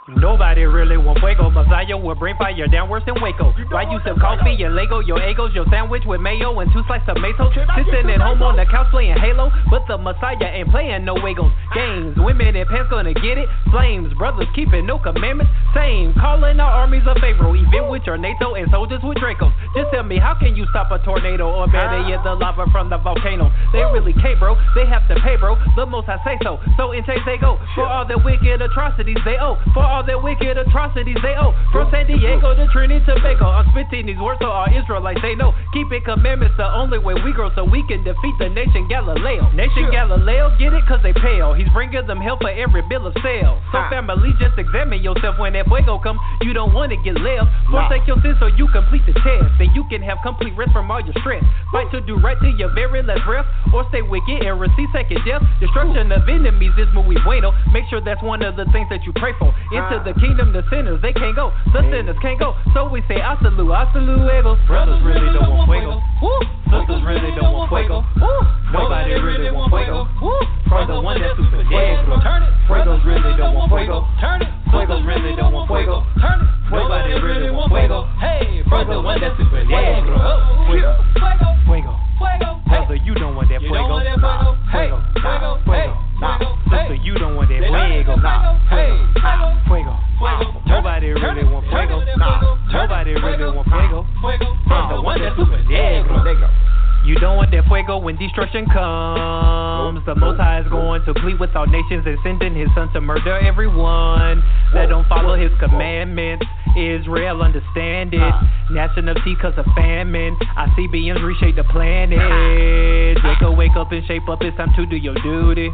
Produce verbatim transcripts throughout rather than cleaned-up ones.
Nobody really want fuego. Messiah will bring fire down worse than Waco. Why you sip coffee and Lego? Your egos, your sandwich with mayo and two slices of tomato. Sitting at home on the couch playing Halo, but the Messiah ain't playing no Wagos. Games, women in pants gonna get it. Flames, brothers keeping no commandments. Same, calling our armies of Pharaoh. Even with your NATO and soldiers with Dracos. Just tell me, how can you stop a tornado? Or better yet, the lava from the volcano. They really can't, bro. They have to pay, bro. The most I say so. So in chase they go. For all their wicked atrocities they owe. For all their wicked atrocities they owe. From San Diego to Trinity to Tobago. I'm spitting these words so all Israelites they know. Keeping commandments the only way we grow, so we can defeat the nation Galileo. Nation Galileo, get it? Cause they pale. He's bringing them help for every bill of sale. So family, just examine yourself when that fuego come. You don't want to get left. Forsake your sins so you complete the test. Then you can have complete rest from all your stress. Fight to do right to your very last breath. Or stay wicked and receive second death. Destruction of enemies is muy bueno. Make sure that's one of the things that you pray for. Into the kingdom, the sinners, they can't go. The sinners can't go. So we say, hasta luego, hasta luego. Brothers really don't want fuego. Sisters really don't want fuego. Nobody really want fuego. From the one that's super dead. Fuegos really don't want fuego. Fuegos really don't want fuego. Nobody really want fuego. Hey, from the one that's super dead. Fuego. Fuego. Brother, you don't want that fuego. Nah. Fuego. Nah. Fuego. Nah. Sister, you don't want that fuego. Nah. Fuego. Nah. Fuego. Nobody really want fuego. Nah. Nobody really want fuego. From the one that's super dead. You don't want that fuego when destruction comes. The Most High is going to plead with all nations and sending his son to murder everyone that don't follow his commandments. Israel, understand it. Nationality cause of famine. I C B Ms reshape the planet. Jacob, wake up and shape up. It's time to do your duty.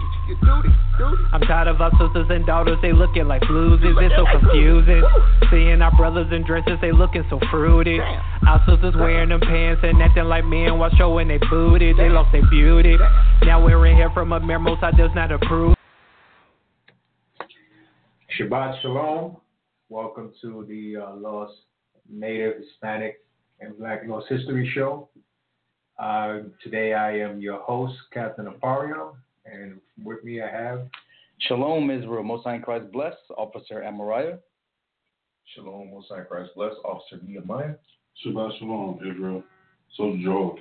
I'm tired of our sisters and daughters. They looking like floozies. It's so confusing. Seeing our brothers in dresses. They looking so fruity. Our sisters wearing them pants and acting like men while showing they booty. They lost their beauty. Now wearing hair from a mirror. Most I does not approve. Shabbat Shalom. Welcome to the uh, Lost Native, Hispanic, and Black Lost History Show. Uh, today I am your host, Captain Apario, and with me I have... Shalom, Israel. Most High in Christ bless, Officer Amariah. Shalom, Most High in Christ bless, Officer Nehemiah. Shabbat Shalom, Israel. Soldier Joel.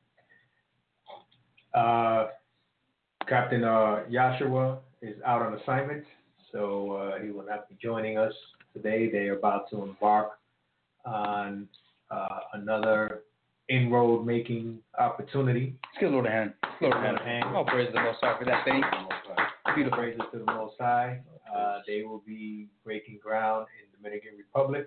Uh, Captain uh, Yahshua is out on assignment, so uh, he will not be joining us today. They are about to embark on uh, another inroad making opportunity. Let's give Lord a hand. Lord a hand. All praise the Most High for that thing. Beautiful praises to the Most High. Uh, they will be breaking ground in Dominican Republic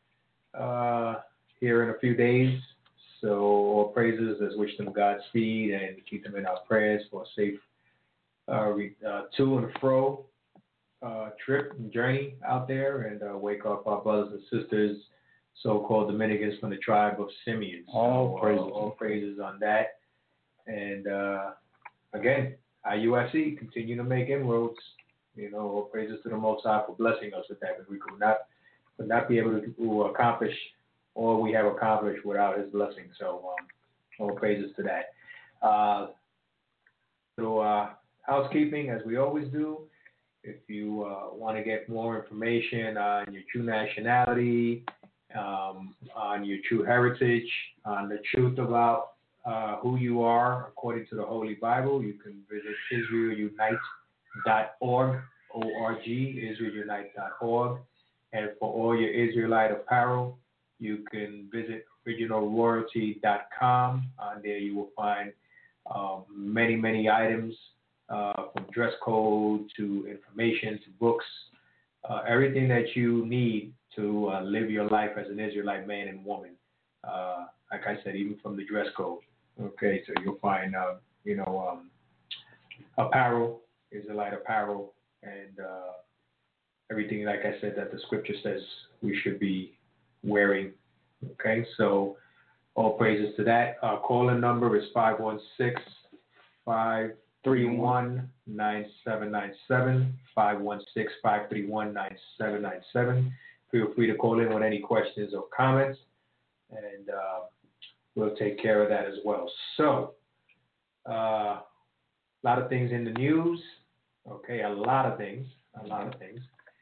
uh, here in a few days. So all praises, let's wish them Godspeed and keep them in our prayers for a safe uh, re- uh, to and fro uh, trip and journey out there, and uh, wake up our brothers and sisters, so-called Dominicans from the tribe of Simeon. So, all praises, uh, all praises on that. And uh, again, I U S C continue to make inroads. You know, all praises to the Most High for blessing us with that. But we could not, could not be able to, to accomplish all we have accomplished without His blessing. So, um, all praises to that. Uh, so, uh, housekeeping, as we always do. If you uh, want to get more information on your true nationality, um, on your true heritage, on the truth about uh, who you are according to the Holy Bible, you can visit Israel Unite dot org, O R G, Israel Unite dot org. And for all your Israelite apparel, you can visit original royalty dot com. On there you will find um, many, many items. Uh, from dress code to information to books, uh, everything that you need to uh, live your life as an Israelite man and woman. Uh, like I said, even from the dress code. Okay, so you'll find, uh, you know, um, apparel, Israelite apparel, and uh, everything, like I said, that the scripture says we should be wearing. Okay, so all praises to that. Our call-in number is five one six, five three one, nine seven nine seven, five one six, five three one, nine seven nine seven. Feel free to call in with any questions or comments, and uh, we'll take care of that as well. So, uh, a lot of things in the news. Okay, a lot of things, a lot of things.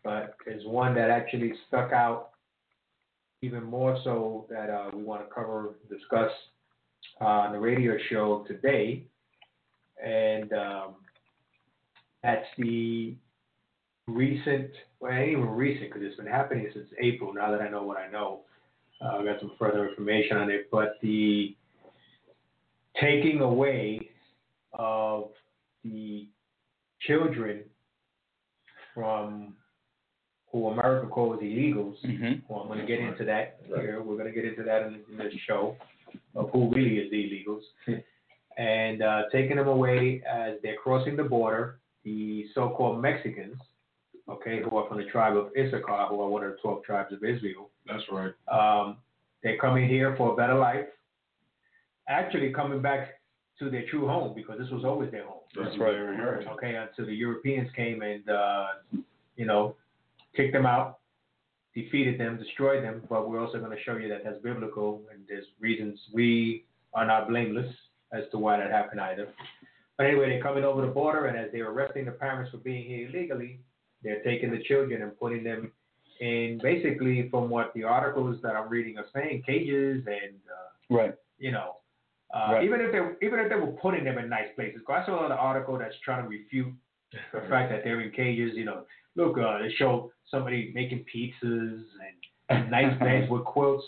but there's one that actually stuck out even more so that uh, we want to cover, discuss uh, on the radio show today, and um, that's the recent, well, it ain't even recent because it's been happening since April, now that I know what I know. Uh, I got some further information on it, but the taking away of the children from who America calls illegals. Mm-hmm. Well, I'm going to get into that here. We're going to get into that in, in this show of who really is the illegals. And uh, taking them away as they're crossing the border, the so-called Mexicans, okay, who are from the tribe of Issachar, who are one of the twelve tribes of Israel. That's right. Um, they're coming here for a better life. Actually coming back to their true home because this was always their home. That's right. Right. Okay, until the Europeans came and, uh, you know, kicked them out, defeated them, destroyed them. But we're also going to show you that that's biblical and there's reasons we are not blameless as to why that happened either. But anyway, they're coming over the border, and as they're arresting the parents for being here illegally, they're taking the children and putting them in, basically, from what the articles that I'm reading are saying, cages and, uh, right. you know, uh, right. even if they even if they were putting them in nice places. I saw another article that's trying to refute the fact that they're in cages. You know, look, uh, they show somebody making pizzas and nice beds with quilts.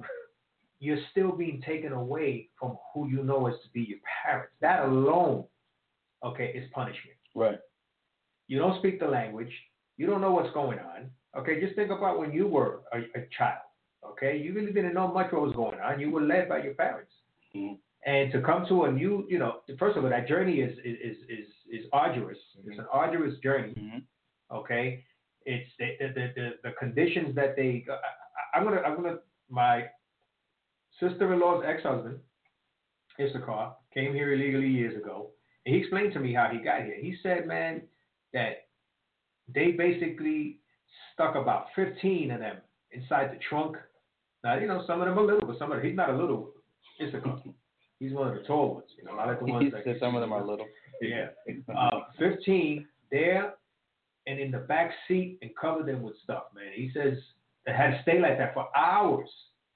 You're still being taken away from who you know as to be your parents. That alone, okay, is punishment. Right. You don't speak the language. You don't know what's going on. Okay, just think about when you were a, a child. Okay, you really didn't know much what was going on. You were led by your parents. Mm-hmm. And to come to a new, you know, first of all, that journey is is is is arduous. Mm-hmm. It's an arduous journey. Mm-hmm. Okay, it's the the, the the conditions that they. I, I'm gonna I'm gonna my sister-in-law's ex-husband, Issachar, came here illegally years ago, and he explained to me how he got here. He said, man, that they basically stuck about fifteen of them inside the trunk. Now, you know, some of them are little, but some of them, he's not a little Issachar. He's one of the tall ones, you know. I like the ones that some of them are little. Yeah, uh, fifteen there, and in the back seat, and covered them with stuff, man. He says they had to stay like that for hours,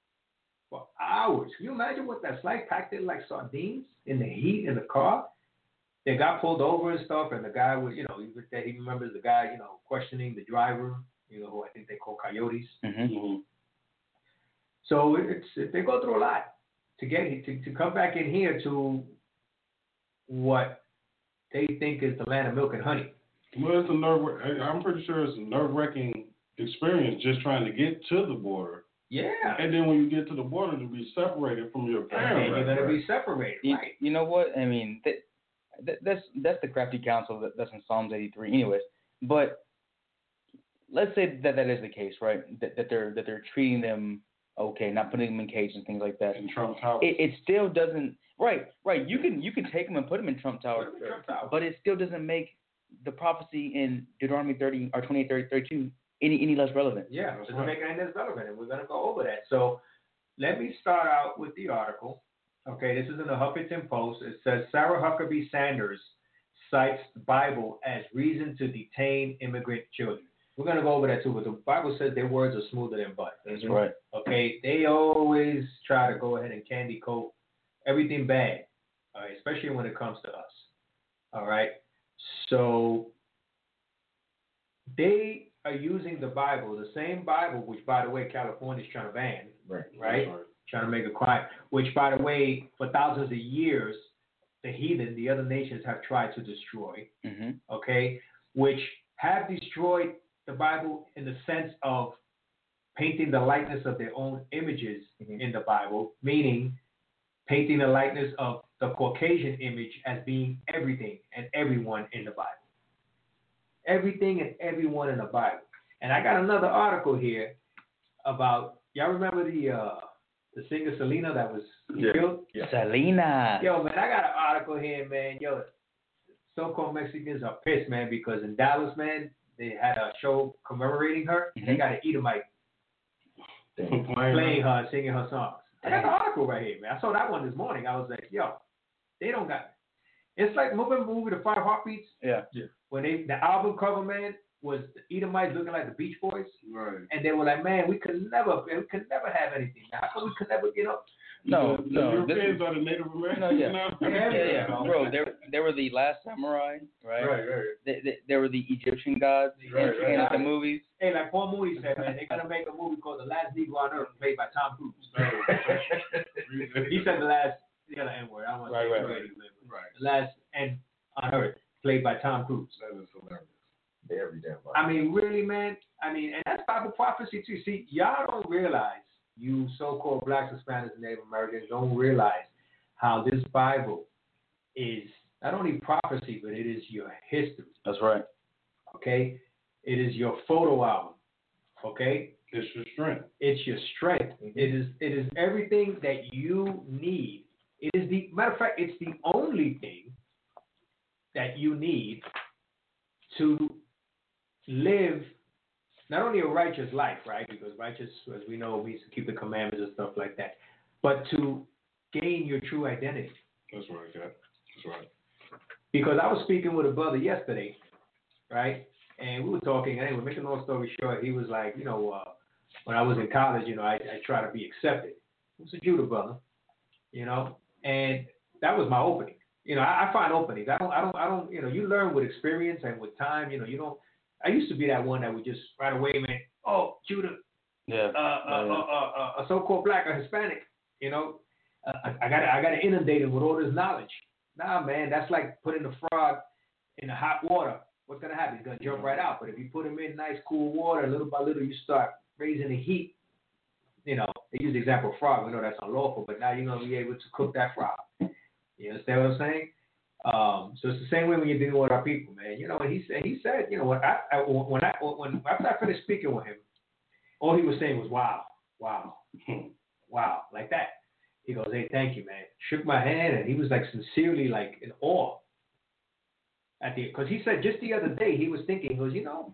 for hours. Can you imagine what that's like? Packed in like sardines in the heat in the car. They got pulled over and stuff, and the guy was, you know, he, he remembers the guy, you know, questioning the driver, you know, who I think they call coyotes. Mm-hmm. So it's they go through a lot to get to, to come back in here to what they think is the land of milk and honey. Well, it's a nerve. I'm pretty sure it's a nerve-wracking experience just trying to get to the border. Yeah. And then when you get to the border, to be separated from your parents. And you're going to be separated, you, right? You know what? I mean, that, that, that's that's the crafty counsel that, that's in Psalms eighty-three, anyways. But let's say that that is the case, right? That, that they're that they're treating them okay, not putting them in cages and things like that. In Trump Tower. It, it still doesn't. Right, right. You can you can take them and put them in Trump Tower, Put them in Trump Tower. but it still doesn't make the prophecy in Deuteronomy thirty or twenty-eight, thirty, thirty-two any any less relevant. Yeah, it doesn't make any less relevant, and we're going to go over that. So let me start out with the article. Okay, this is in the Huffington Post. It says Sarah Huckabee Sanders cites the Bible as reason to detain immigrant children. We're going to go over that too, but the Bible says their words are smoother than butter. That's right. Okay, they always try to go ahead and candy coat everything bad, all right, especially when it comes to us. All right, so they are using the Bible, the same Bible, which, by the way, California is trying to ban, Right. right? Right. Trying to make a crime, which, by the way, for thousands of years, the heathen, the other nations have tried to destroy, Mm-hmm. okay, which have destroyed the Bible in the sense of painting the likeness of their own images mm-hmm. in the Bible, meaning painting the likeness of the Caucasian image as being everything and everyone in the Bible. Everything and everyone in the Bible. And I got another article here about, y'all remember the uh, the singer Selena that was Yeah. killed? Yeah. Selena. Yo, man, I got an article here, man. Yo, so-called Mexicans are pissed, man, because in Dallas, man, they had a show commemorating her. Mm-hmm. They got an Edomite playing her, singing her songs. I got the article right here, man. I saw that one this morning. I was like, yo, they don't got it. It's like moving movie The Five Heartbeats. Yeah. When they the album cover, man, was the Edomites looking like the Beach Boys, Right. and they were like, man, we could never, we could never have anything. How come we could never, you know? No, the, no. The this Europeans is, are the Native Americans. no, yeah. now? yeah, yeah, yeah, Yeah. bro. They they were the last samurai, right? Right, right. They, they, they were the Egyptian gods Right, in, right. in the movies. Hey, like Paul Mooney said, man, they're gonna make a movie called The Last Negro on Earth, played by Tom Cruise. He said the last, the other N word. I don't want to Right, say right, the right. lady name. Right. The last N on Earth, played by Tom Cruise. That is hilarious. Every damn body. I mean, really, man. I mean, and that's Bible prophecy too. See, y'all don't realize, you so-called blacks, Hispanics, and Native Americans don't realize how this Bible is not only prophecy, but it is your history. That's right. Okay, it is your photo album. Okay, It's your strength. it's your strength. Mhm. It is it is everything that you need. It is the matter of fact, it's the only thing that you need to live not only a righteous life, right? Because righteous, as we know, means to keep the commandments and stuff like that, but to gain your true identity. That's right, Cap. That's right. Because I was speaking with a brother yesterday, right? And we were talking, anyway, making a long story short, he was like, you know, uh, when I was in college, you know, I, I try to be accepted. He was a Judah brother, you know, and that was my opening. You know, I, I find openings. I don't, I don't, I don't, you know, you learn with experience and with time, you know, you don't, I used to be that one that would just right away, man, oh, Judah, Yeah. uh, uh, uh, uh, uh, a so-called black or Hispanic, you know, uh, I, I got I got to inundate him with all this knowledge. Nah, man, that's like putting a frog in the hot water. What's gonna happen? He's gonna jump right out. But if you put him in nice cool water, little by little, you start raising the heat. You know, they use the example of frog. We know that's unlawful, but now you're gonna be able to cook that frog. You understand what I'm saying? Um, so it's the same way when you're dealing with our people, man. You know, and he said, he said, you know, when I, I when I when after I finished speaking with him, all he was saying was, "Wow, wow, wow," like that. He goes, "Hey, thank you, man." Shook my hand, and he was like sincerely like in awe. At the, because he said just the other day he was thinking, he goes, you know,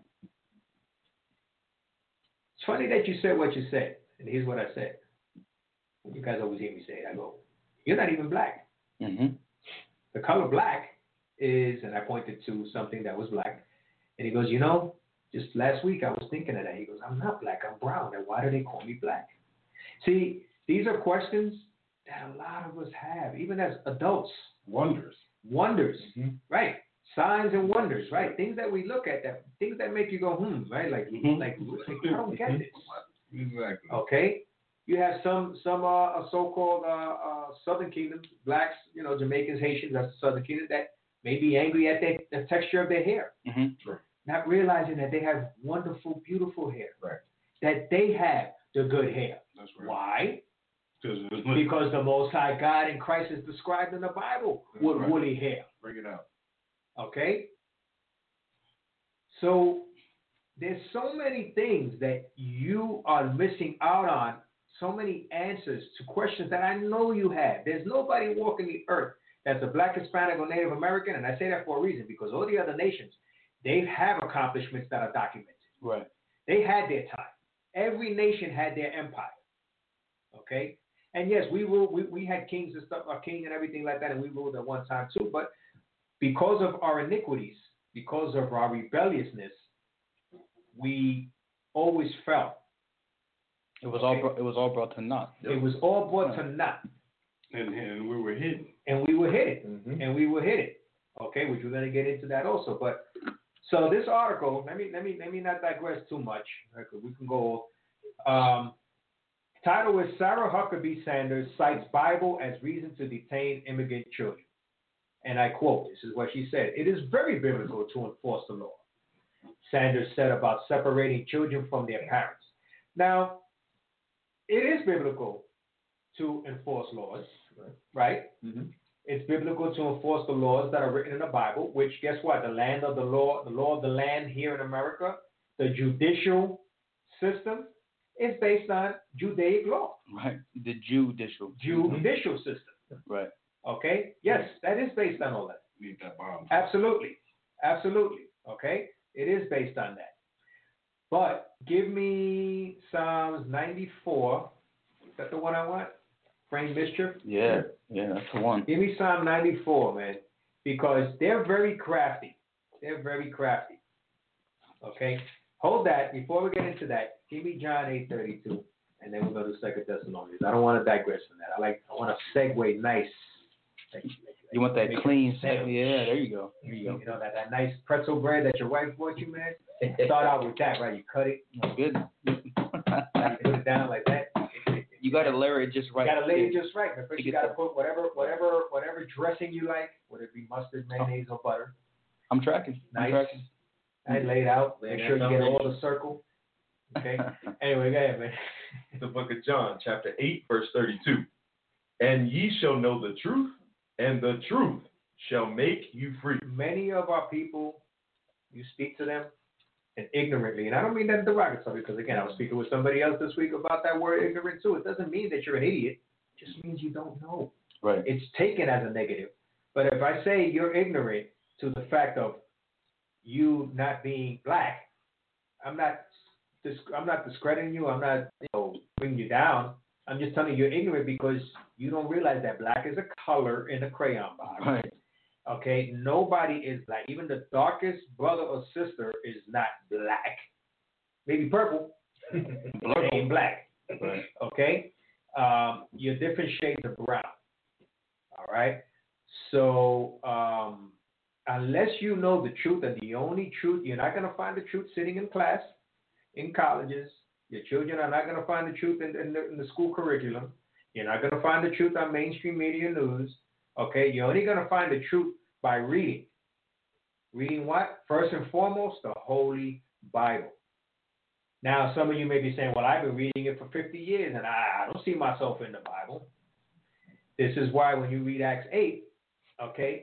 it's funny that you said what you said, and here's what I said. You guys always hear me say it. I go, you're not even black. Mm-hmm. The color black is, and I pointed to something that was black, and he goes, you know, just last week I was thinking of that. He goes, I'm not black, I'm brown, and why do they call me black? See, these are questions that a lot of us have, even as adults. Wonders. Wonders, Mm-hmm. right? Signs and wonders, right? Things that we look at, that things that make you go, hmm, right? Like, Mhm. like, like, I don't get this. Exactly. Okay, you have some some uh, so-called uh, uh, Southern Kingdom blacks, you know, Jamaicans, Haitians, that's the Southern Kingdom, that may be angry at their, the texture of their hair, Mm-hmm. not realizing that they have wonderful, beautiful hair, Right. that they have the good hair. That's right. Why? Because Because the Most High God in Christ is described in the Bible with Right. woolly hair. bring it out. Okay? So there's so many things that you are missing out on, so many answers to questions that I know you have. There's nobody walking the earth that's a black, Hispanic, or Native American, and I say that for a reason, because all the other nations, they have accomplishments that are documented. Right. They had their time. Every nation had their empire. Okay? And yes, we ruled, we, we had kings and stuff, our king and everything like that, and we ruled at one time too, but because of our iniquities, because of our rebelliousness, we always fell. It was all brought, it was all brought to naught. It was all brought to naught, And, and we were hidden. and we were hit it, Mm-hmm. and we were hit it. Okay, which we're gonna get into that also. But so this article, let me let me let me not digress too much. Okay, we can go. Um, title is Sarah Huckabee Sanders cites Bible as reason to detain immigrant children. And I quote, this is what she said, "It is very biblical to enforce the law," Sanders said about separating children from their parents. Now, it is biblical to enforce laws, right? Mm-hmm. It's biblical to enforce the laws that are written in the Bible, which, guess what? The land of the law, the law of the land here in America, the judicial system is based on Judaic law, Right. The judicial. judicial system. Right. Okay? Yes, that is based on all that. Need that bomb. Absolutely. Absolutely. Okay? It is based on that. But give me Psalms ninety-four. Is that the one I want? Frame mischief? Yeah. Yeah, that's the one. Give me Psalm ninety-four, man. Because they're very crafty. They're very crafty. Okay? Hold that. Before we get into that, give me John eight thirty-two, and then we'll go to Second Thessalonians. I don't want to digress from that. I like. I want to segue nice. Like, like, You want that make clean it sandwich? sandwich. Yeah, there you go. There you go. You know that, that nice pretzel bread that your wife bought you, man. Start out with that, right? You cut it, That's good. you put it down like that. You got to layer it just right. You gotta lay it just right. But first, To you get gotta the- put whatever, whatever, whatever dressing you like, whether it be mustard, mayonnaise, or butter. I'm tracking. I'm Nice. tracking. I lay it out. Lay Make that sure you get all foundation. the circle. Okay. Anyway, go ahead, man. The book of John, chapter eight, verse thirty-two. And ye shall know the truth, and the truth shall make you free. Many of our people, you speak to them, and ignorantly, and I don't mean that derogatory, because again, I was speaking with somebody else this week about that word ignorant too. It doesn't mean that you're an idiot. It just means you don't know. Right. It's taken as a negative. But if I say you're ignorant to the fact of you not being black, I'm not I'm not discrediting you. I'm not you know bringing you down. I'm just telling you you're ignorant because you don't realize that black is a color in a crayon box. Right. Okay, nobody is black. Even the darkest brother or sister is not black. Maybe purple, but they ain't black. Right. Okay, um, you're different shades of brown. All right. So um, unless you know the truth, and the only truth, you're not going to find the truth sitting in class, in colleges. Your children are not going to find the truth in, in, the, in the school curriculum. You're not going to find the truth on mainstream media news. Okay, you're only going to find the truth by reading. Reading what? First and foremost, the Holy Bible. Now, some of you may be saying, well, I've been reading it for fifty years, and I, I don't see myself in the Bible. This is why when you read Acts eight, okay,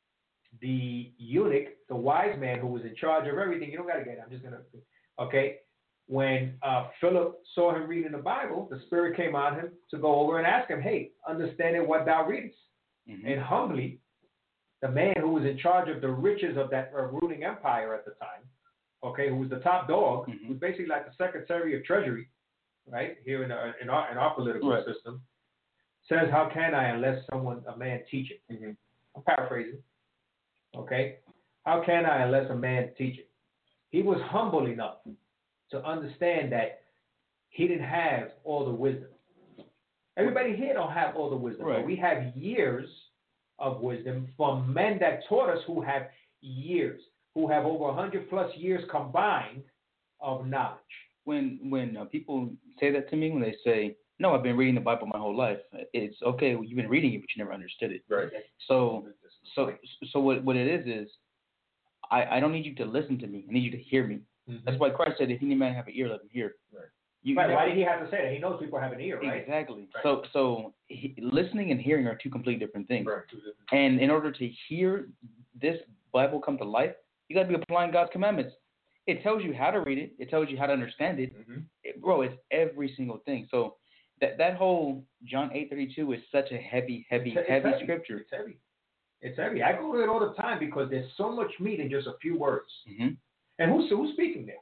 the eunuch, the wise man who was in charge of everything, you don't got to get it, I'm just going to, okay, when uh, Philip saw him reading the Bible, the Spirit came on him to go over and ask him, hey, understanding what thou readest. Mm-hmm. And humbly, the man who was in charge of the riches of that uh, ruling empire at the time, okay, who was the top dog, Mm-hmm. who was basically like the Secretary of Treasury, right, here in our, in our, in our political Right. system, says, how can I unless someone, a man teach it? Mm-hmm. I'm paraphrasing, okay? How can I unless a man teach it? He was humble enough to understand that he didn't have all the wisdom. Everybody here don't have all the wisdom, Right. but we have years of wisdom from men that taught us who have years, who have over one hundred plus years combined of knowledge. When when uh, people say that to me, when they say, no, I've been reading the Bible my whole life, it's okay, well, you've been reading it, but you never understood it. Right. So so so what what it is is, I, I don't need you to listen to me. I need you to hear me. Mm-hmm. That's why Christ said, if any man have an ear, let him hear. Right. You, Right, you why never- did he have to say that? He knows people have an ear, right? Exactly. Right. So so he, listening and hearing are two completely different things. Right. And in order to hear this Bible come to life, you got to be applying God's commandments. It tells you how to read it. It tells you how to understand it. Mm-hmm. It- bro, it's every single thing. So that that whole John eight thirty-two is such a heavy, heavy, It's- it's heavy, heavy. scripture. It's heavy. It's heavy. I go to it all the time because there's so much meat in just a few words. Mm-hmm. And who's who's speaking there?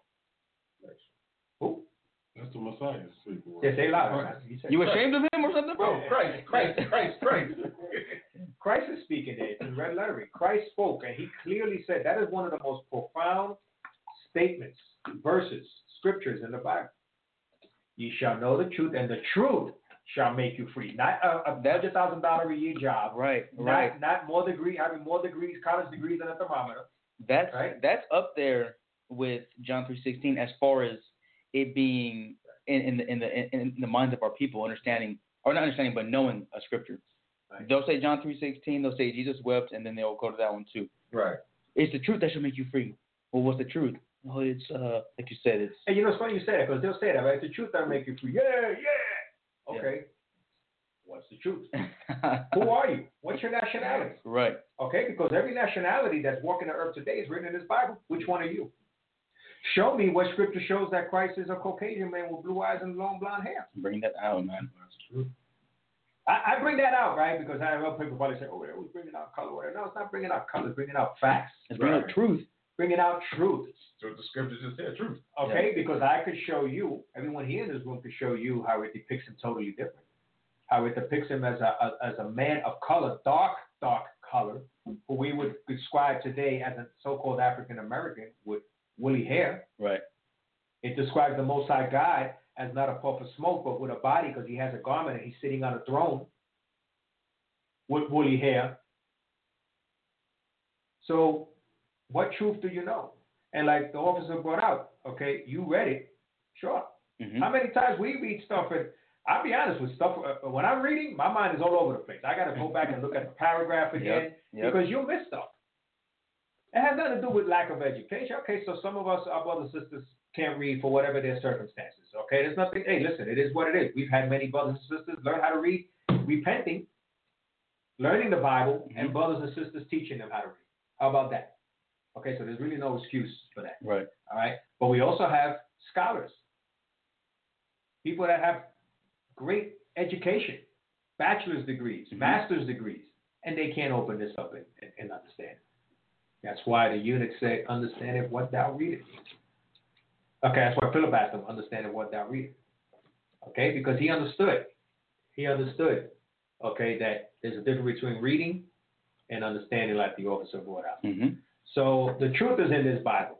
Who? That's the Messiah speaking. Yeah, say louder. Christ. man. You said You Christ. ashamed of him or something, bro? Yeah. Christ, Christ, Christ, Christ. Christ is speaking there. It's in red lettering. Christ spoke, and he clearly said that is one of the most profound statements, verses, scriptures in the Bible. You shall know the truth, and the truth shall make you free. Not a, a hundred thousand dollar a year job. Right, Not, right. not more degree, having more degrees, college degrees than a thermometer. That's Right. that's up there with John three sixteen as far as it being in, in the in the in, in the minds of our people, understanding or not understanding, but knowing a scripture. Right. They'll say John three sixteen. They'll say Jesus wept, and then they'll go to that one too. Right. It's the truth that shall make you free. Well, what's the truth? Oh, it's uh, like you said, it's And you know, it's funny you say that because they'll say that, right? The truth that'll make you free. Yeah, yeah. Okay. What's the truth? Who are you? What's your nationality? right. Okay, because every nationality that's walking the earth today is written in this Bible. Which one are you? Show me what scripture shows that Christ is a Caucasian man with blue eyes and long blonde hair. Bring that out, man. I, I bring that out, right? Because I know people probably say, oh, we're bringing out color. Whatever. No, it's not bringing out color. It's bringing out facts. It's bringing out Right. truth. Bringing out truth. So the scripture just said truth. Okay, because I could show you, everyone here in this room could show you how it depicts him totally different. How it depicts him as a, a as a man of color, dark, dark color, who we would describe today as a so-called African American with woolly hair. Right. It describes the Most High God as not a puff of smoke, but with a body, because he has a garment and he's sitting on a throne with woolly hair. So what truth do you know? And like the officer brought out, okay, you read it, sure. Mm-hmm. How many times we read stuff and I'll be honest with stuff, uh, when I'm reading, my mind is all over the place. I got to go back and look at the paragraph again Yep, yep. because you'll miss stuff. It has nothing to do with lack of education. Okay, so some of us, our brothers and sisters, can't read for whatever their circumstances. Okay, there's nothing, hey, listen, it is what it is. We've had many brothers and sisters learn how to read, repenting, learning the Bible, Mm-hmm. and brothers and sisters teaching them how to read. How about that? Okay, so there's really no excuse for that. Right. All right, but we also have scholars, people that have great education, bachelor's degrees, Mm-hmm. master's degrees, and they can't open this up and, and, and understand. That's why the eunuch said, understand it what thou readest. Okay, that's why Philip asked him, understand it what thou readest. Okay, because he understood. He understood, okay, that there's a difference between reading and understanding, like the officer brought out. Mm-hmm. So the truth is in this Bible.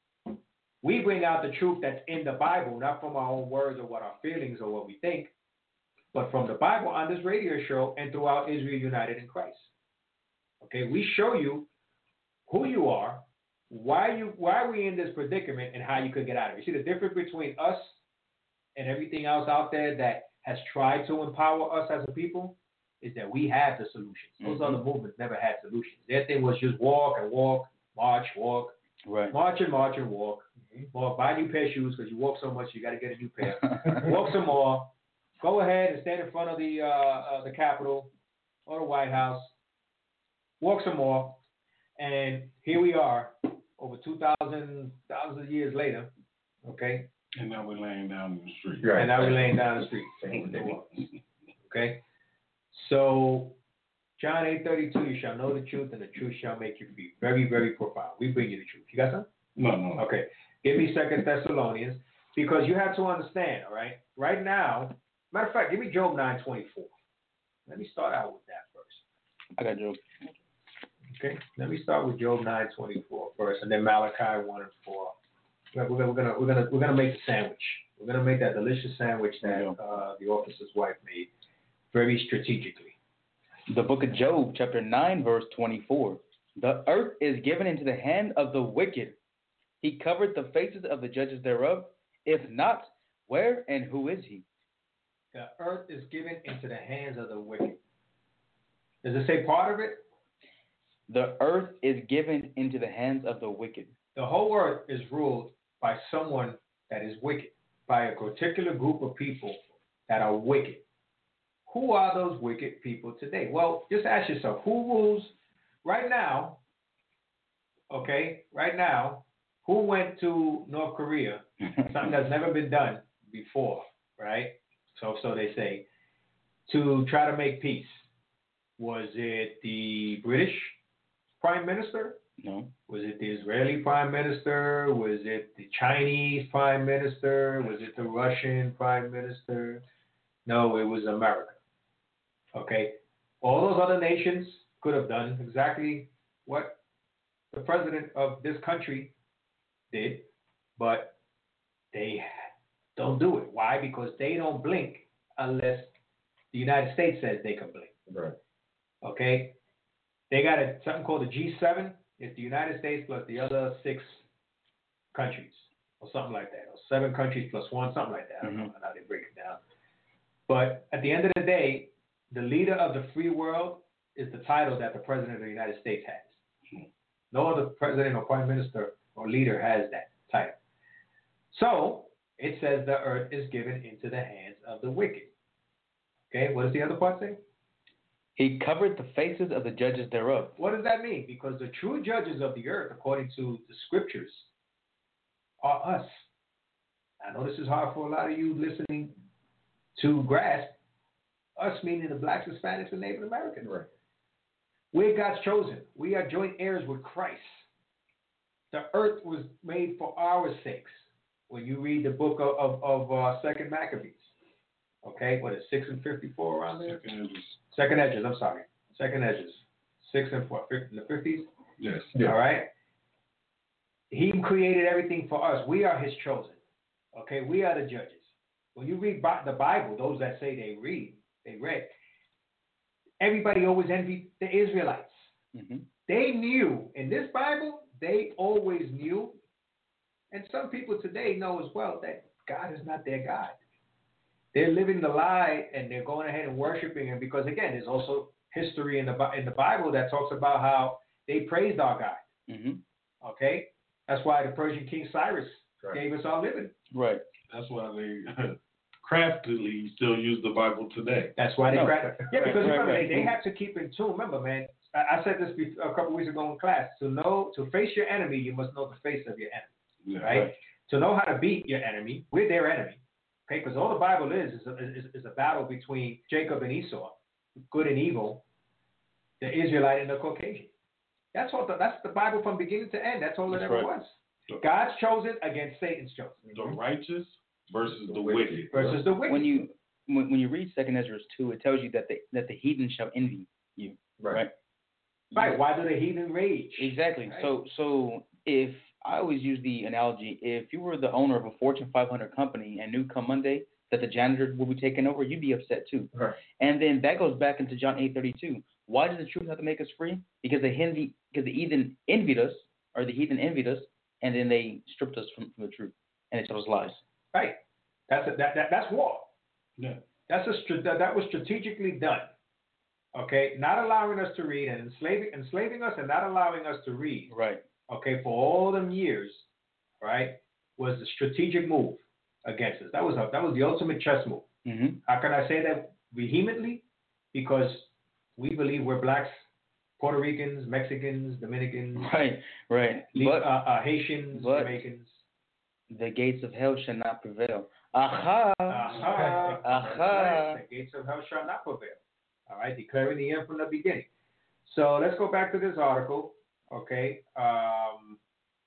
We bring out the truth that's in the Bible, not from our own words or what our feelings or what we think, but from the Bible on this radio show and throughout Israel United in Christ. Okay, we show you who you are, why you why we in this predicament, and how you could get out of it. You see the difference between us and everything else out there that has tried to empower us as a people is that we have the solutions. Those Mm-hmm. other movements never had solutions. Their thing was just walk and walk, march, walk, Right. march and march and walk. Walk, buy a new pair of shoes because you walk so much you got to get a new pair. Walk some more. Go ahead and stand in front of the uh, uh, the Capitol or the White House. Walk some more. And here we are, over two thousand, thousands of years later, okay? And now we're laying down in the street. Right. And now we're laying down the street. Saying what they want. Okay? So, John eight thirty-two, you shall know the truth, and the truth shall make you free. Very, very profound. We bring you the truth. You got something? No, no. Okay. Give me Second Thessalonians, because you have to understand, all right? Right now, matter of fact, give me Job nine twenty-four. Let me start out with that first. I got Job. Okay, let me start with Job nine twenty-four first, and then Malachi one and four. We're gonna we're gonna we're gonna we're gonna make the sandwich. We're gonna make that delicious sandwich that uh, the officer's wife made, very strategically. The book of Job, chapter nine, verse twenty-four. The earth is given into the hand of the wicked. He covered the faces of the judges thereof. If not, where and who is he? The earth is given into the hands of the wicked. Does it say part of it? The earth is given into the hands of the wicked. The whole earth is ruled by someone that is wicked, by a particular group of people that are wicked. Who are those wicked people today? Well, just ask yourself, who rules right now, okay, right now, who went to North Korea, something that's never been done before, right? So, so they say, to try to make peace. Was it the British Prime Minister? No. Was it the Israeli Prime Minister? Was it the Chinese Prime Minister? Was it the Russian Prime Minister? No, it was America. Okay? All those other nations could have done exactly what the president of this country did, but they don't do it. Why? Because they don't blink unless the United States says they can blink. Right. Okay? They got a, something called the G seven. It's the United States plus the other six countries, or something like that, or seven countries plus one, something like that. I don't Mm-hmm. know how they break it down. But at the end of the day, the leader of the free world is the title that the president of the United States has. No other president or prime minister or leader has that title. So it says the earth is given into the hands of the wicked. Okay, what does the other part say? He covered the faces of the judges thereof. What does that mean? Because the true judges of the earth, according to the scriptures, are us. I know this is hard for a lot of you listening to grasp. Us meaning the blacks, Hispanics, and Native Americans. Right. We're God's chosen. We are joint heirs with Christ. The earth was made for our sakes. When you read the book of, of, of uh, Second Maccabees, okay, what is six and fifty-four around there? Second Edges. Second Edges, I'm sorry. Second Edges. Six and four, in the fifties? Yes. Yeah. All right. He created everything for us. We are his chosen. Okay, we are the judges. When you read the Bible, those that say they read, they read, everybody always envied the Israelites. Mm-hmm. They knew, in this Bible, they always knew, and some people today know as well, that God is not their God. They're living the lie, and they're going ahead and worshiping him because, again, there's also history in the in the Bible that talks about how they praised our God. Mm-hmm. Okay? That's why the Persian King Cyrus Right. gave us our living. Right. That's why they craftily still use the Bible today. That's why they No. craft. Yeah, because Right, remember, right. They, they have to keep in tune. Remember, man, I, I said this before, a couple weeks ago in class. To know, to face your enemy, you must know the face of your enemy. Yeah. Right? Right. To know how to beat your enemy, we're their enemy. Okay? Because all the Bible is is a, is, is a battle between Jacob and Esau, good and evil, the Israelite and the Caucasian. That's all. The, that's the Bible from beginning to end. That's all it That's ever right. was. God's chosen against Satan's chosen. The righteous versus the, The wicked. wicked. Versus the wicked. When you when, when you read Second Ezra two, it tells you that the that the heathen shall envy you. Right. Right. Right. Why do the heathen rage? Exactly. Right. So so if I always use the analogy, if you were the owner of a Fortune five hundred company and knew come Monday that the janitor will be taking over, you'd be upset too. Right. And then that goes back into John eight thirty-two. Why does the truth have to make us free? Because the envy, because the heathen envied us, or the heathen envied us, and then they stripped us from, from the truth, and it told us lies. Right. That's a, that, that that's war. Yeah. That's a str- that, that was strategically done. Okay, not allowing us to read and enslaving enslaving us and not allowing us to read. Right. Okay, for all them years, right, was a strategic move against us. That was a, that was the ultimate chess move. Mm-hmm. How can I say that vehemently? Because we believe we're blacks, Puerto Ricans, Mexicans, Dominicans, Right. Right. Le- But uh, uh, Haitians, but- Jamaicans. the gates of hell shall not prevail. Aha. Aha. Aha. That's right. The gates of hell shall not prevail. All right, declaring the end from the beginning. So let's go back to this article. Okay. Um,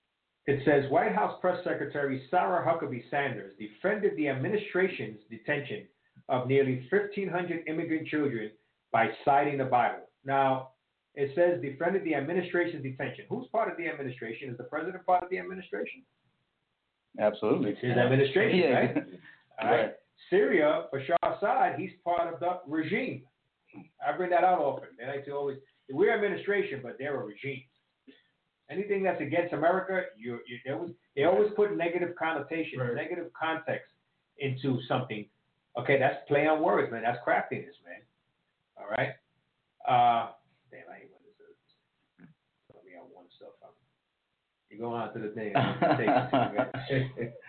it says White House Press Secretary Sarah Huckabee Sanders defended the administration's detention of nearly fifteen hundred immigrant children by citing the Bible. Now, it says defended the administration's detention. Who's part of the administration? Is the president part of the administration? Absolutely. His administration, Yeah. right? All right. Right. Syria, Bashar Assad, he's part of the regime. I bring that out often. They like to always, we're administration, but they're a regime. Anything that's against America, you, you they, always, they always put negative connotation, Right. negative context into something. Okay, that's play on words, man. That's craftiness, man. All right. Uh, damn, I hate when this is. Tell me I want stuff. I'm, you go on to the thing. And take it to me.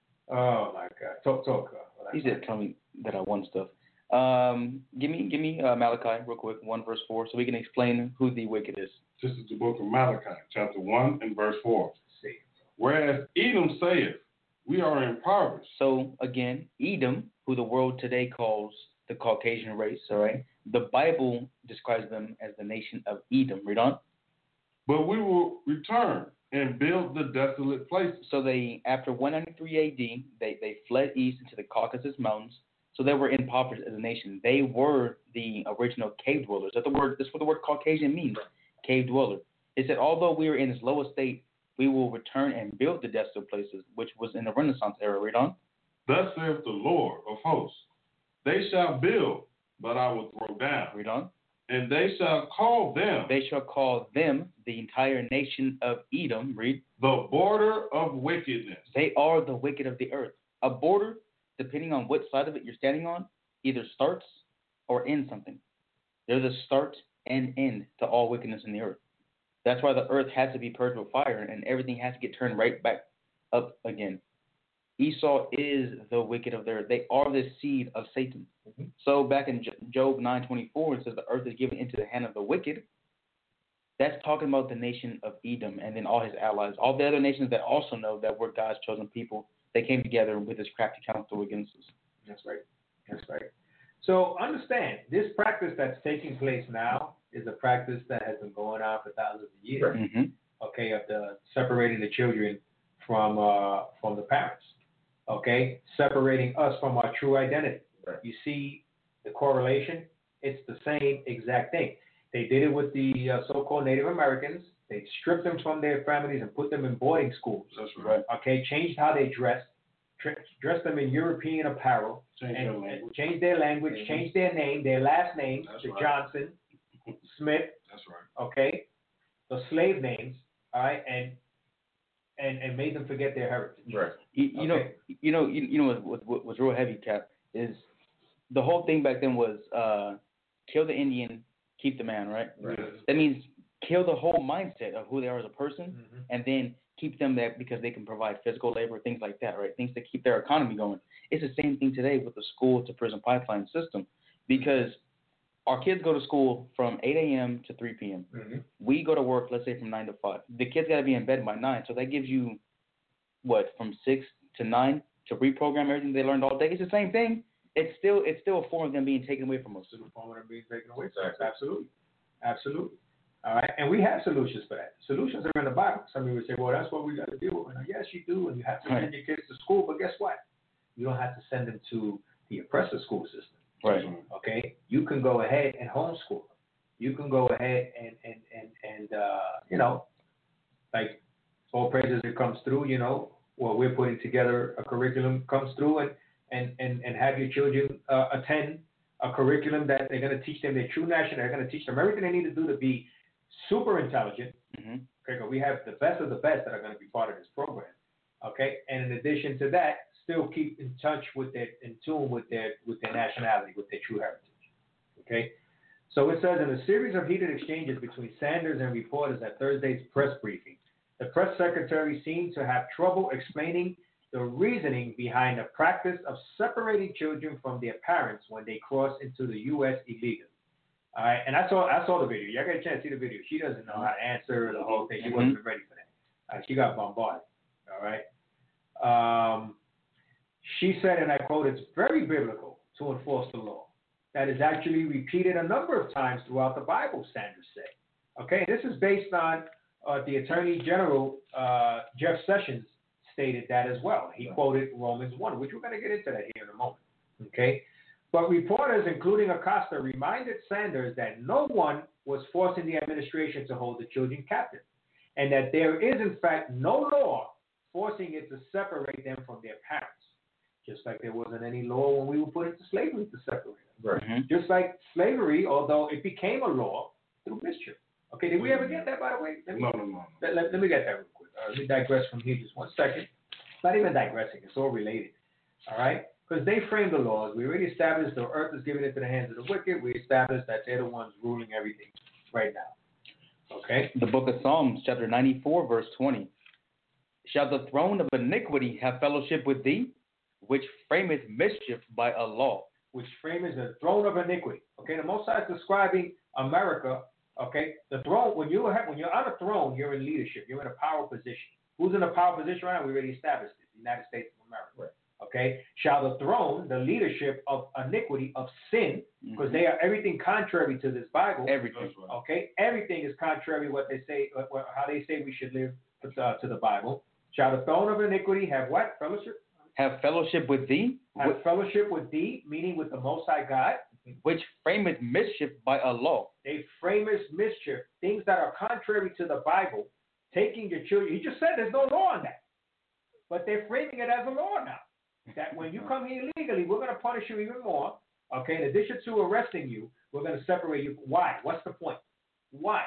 Oh my God. Talk, talk. Uh, what I- He said, "Tell me that I want stuff." Um, give me, give me uh, Malachi real quick, one verse four, so we can explain who the wicked is. This is the book of Malachi, chapter one and verse four. See. Whereas Edom saith, we are impoverished. So again, Edom, who the world today calls the Caucasian race, all right, the Bible describes them as the nation of Edom. Read on. But we will return and build the desolate places. So they, after one ninety-three A D, they, they fled east into the Caucasus Mountains. So they were impoverished as a nation. They were the original cave dwellers. That's the word. That's what the word Caucasian means. Cave dweller. It said, although we were in this lower state, we will return and build the desolate places, which was in the Renaissance era. Read on. Thus saith the Lord of hosts, they shall build, but I will throw down. Read on. And they shall call them They shall call them the entire nation of Edom. Read. the border of wickedness. They are the wicked of the earth. A border, depending on what side of it you're standing on, either starts or ends something. They're the start and end to all wickedness in the earth. That's why the earth has to be purged with fire, and everything has to get turned right back up again. Esau is the wicked of the earth. They are the seed of Satan. Mm-hmm. So back in Job nine twenty-four, it says the earth is given into the hand of the wicked. That's talking about the nation of Edom and then all his allies. All the other nations that also know that we're God's chosen people, they came together with this crafty counsel against us. That's right. That's right. So understand, this practice that's taking place now is a practice that has been going on for thousands of years. Mm-hmm. Okay, of the separating the children from uh, from the parents. Okay, separating us from our true identity. Right. You see the correlation? It's the same exact thing. They did it with the uh, so-called Native Americans. They stripped them from their families and put them in boarding schools. That's right. Okay, changed how they dressed, tr- dressed them in European apparel, Change and, their language. and changed their language, Mhm. changed their name, their last name That's to right. Johnson, Smith. That's right. Okay, the slave names. All right, and and and made them forget their heritage. Right. You, you know, Okay. you know, you, you know what, what, what was real heavy, Cap, is the whole thing back then was uh, kill the Indian, keep the man, right? Right. That means kill the whole mindset of who they are as a person, Mhm. and then keep them there because they can provide physical labor, things like that, right? Things to keep their economy going. It's the same thing today with the school to prison pipeline system, because our kids go to school from eight a.m. to three p.m. Mhm. We go to work, let's say, from nine to five. The kids got to be in bed by nine, so that gives you, what, from six to nine to reprogram everything they learned all day. It's the same thing. It's still it's still a form of them being taken away from us. To the point where they're being taken away from us. Absolutely. Absolutely. All right. And we have solutions for that. Solutions are in the Bible. Some people would say, well, that's what we got to deal with. And yes, you do. And you have to Right. send your kids to school. But guess what? You don't have to send them to the oppressive school system. Right. Okay? You can go ahead and homeschool them. You can go ahead and, and, and, and uh, you know, like all praises it comes through, you know, what we're putting together, a curriculum comes through and, and, and, and have your children uh, attend a curriculum that they're going to teach them their true national. They're going to teach them everything they need to do to be super intelligent. Mm-hmm. Okay, but we have the best of the best that are going to be part of this program. Okay, and in addition to that, still keep in touch with their, in tune with their, with their nationality, with their true heritage. Okay, so it says in a series of heated exchanges between Sanders and reporters at Thursday's press briefing, the press secretary seemed to have trouble explaining the reasoning behind the practice of separating children from their parents when they cross into the U S illegally. All right, and I saw I saw the video. Y'all got a chance to see the video. She doesn't know how to answer the whole thing. She Mhm. wasn't even ready for that. Uh, she got bombarded. All right. Um, she said, and I quote, "It's very biblical to enforce the law. That is actually repeated a number of times throughout the Bible," Sanders said. Okay, this is based on uh, the Attorney General uh, Jeff Sessions stated that as well. He quoted Romans one, which we're going to get into that here in a moment. Okay. But reporters, including Acosta, reminded Sanders that no one was forcing the administration to hold the children captive, and that there is, in fact, no law forcing it to separate them from their parents, just like there wasn't any law when we were put into slavery to separate them. Right. Mm-hmm. Just like slavery, although it became a law through mischief. Okay, did we ever get that, by the way? Let me, No, no, no. let, let, let me get that real quick. Uh, let me digress from here just one second. Not even digressing, it's all related. All right? Because they framed the laws. We already established the earth is given into the hands of the wicked. We established that they're the ones ruling everything right now. Okay? The book of Psalms, chapter ninety-four, verse twenty. Shall the throne of iniquity have fellowship with thee, which frameth mischief by a law? Which frameth the throne of iniquity. Okay? The Most High is describing America. Okay? The throne, when, you have, when you're on a throne, you're in leadership. You're in a power position. Who's in a power position right now? We already established it. The United States of America. Right. Okay, shall the throne, the leadership of iniquity, of sin, because Mm-hmm. they are everything contrary to this Bible. Everything. Okay, everything is contrary to what they say, what, what, how they say we should live uh, to the Bible. Shall the throne of iniquity have what? Fellowship? Have fellowship with thee, Have which, fellowship with thee, meaning with the Most High God. which frameth mischief by a law. They framers mischief, things that are contrary to the Bible, taking your children. He just said there's no law on that, but they're framing it as a law now. That when you come here illegally, we're going to punish you even more. Okay, in addition to arresting you, we're going to separate you. Why? What's the point? Why?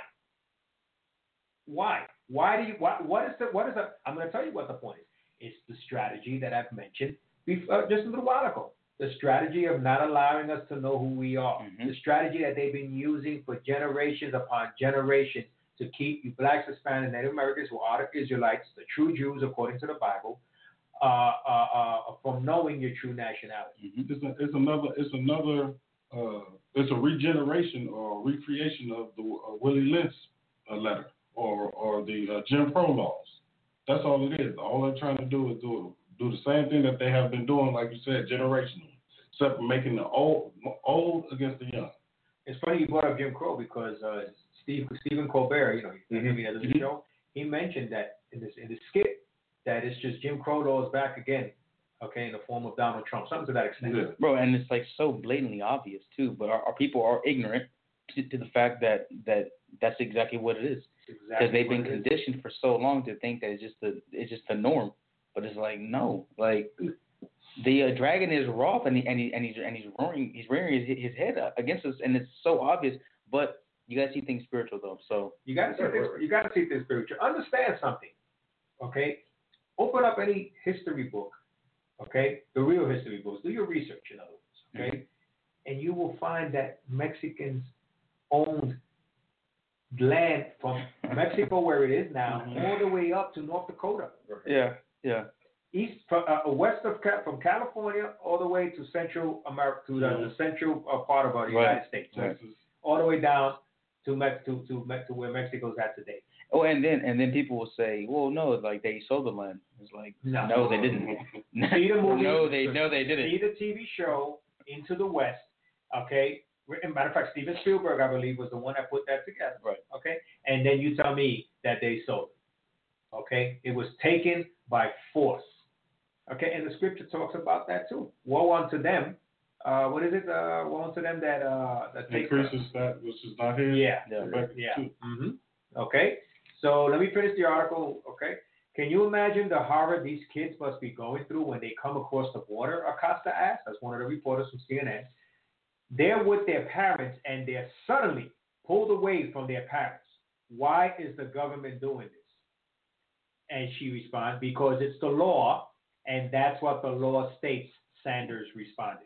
Why? Why do you? What? What is the? What is the? I'm going to tell you what the point is. It's the strategy that I've mentioned before, just a little while ago. The strategy of not allowing us to know who we are. Mm-hmm. The strategy that they've been using for generations upon generations to keep you blacks, Hispanics, Native Americans, who are the Israelites, the true Jews according to the Bible, Uh, uh, uh, from knowing your true nationality. Mm-hmm. It's, a, it's another. It's another. Uh, it's a regeneration or recreation of the uh, Willie Lynch uh, letter or or the uh, Jim Crow laws. That's all it is. All they're trying to do is do do the same thing that they have been doing, like you said, generationally, except for making the old old against the young. It's funny you brought up Jim Crow because uh, Steve Stephen Colbert, you know, Mm-hmm. he does the show. He mentioned that in this in the skit. That it's just Jim Crow laws back again, okay, in the form of Donald Trump, something to that extent. Yeah. Bro, and it's like so blatantly obvious too, but our, our people are ignorant to, to the fact that, that that's exactly what it is. exactly they've been what it is. conditioned for so long to think that it's just the it's just the norm. But it's like no, like the uh, dragon is Roth, and he, and he, and he's and he's roaring he's rearing his, his head up against us, and it's so obvious. But you gotta see things spiritual though. So you gotta see things, you gotta see things spiritual. Understand something, okay? Open up any history book, okay? The real history books. Do your research, in other words, okay? Mm-hmm. And you will find that Mexicans owned land from Mexico, where it is now, mm-hmm. all the way up to North Dakota. Yeah, yeah. East, from, uh, west of from California, all the way to Central America, to the, mm-hmm. the central uh, part of uh, the right. United States, right. all the way down to Mex to to, to where Mexico's at today. Oh, and then and then people will say, well, no, like they sold the land. It's like, no, no they didn't. See the movie? no, they no, they didn't. See the T V show Into the West, okay? As a matter of fact, Steven Spielberg, I believe, was the one that put that together, right? Okay, and then you tell me that they sold it, okay? It was taken by force, okay? And the scripture talks about that too. Woe unto them. Uh, what is it? Uh, woe unto them that uh that increases that which is not here. Yeah, yeah, yeah. Mm-hmm. Okay. So let me finish the article, okay? Can you imagine the horror these kids must be going through when they come across the border, Acosta asked. That's one of the reporters from C N N. They're with their parents, and they're suddenly pulled away from their parents. Why is the government doing this? And she responds, because it's the law, and that's what the law states, Sanders responded.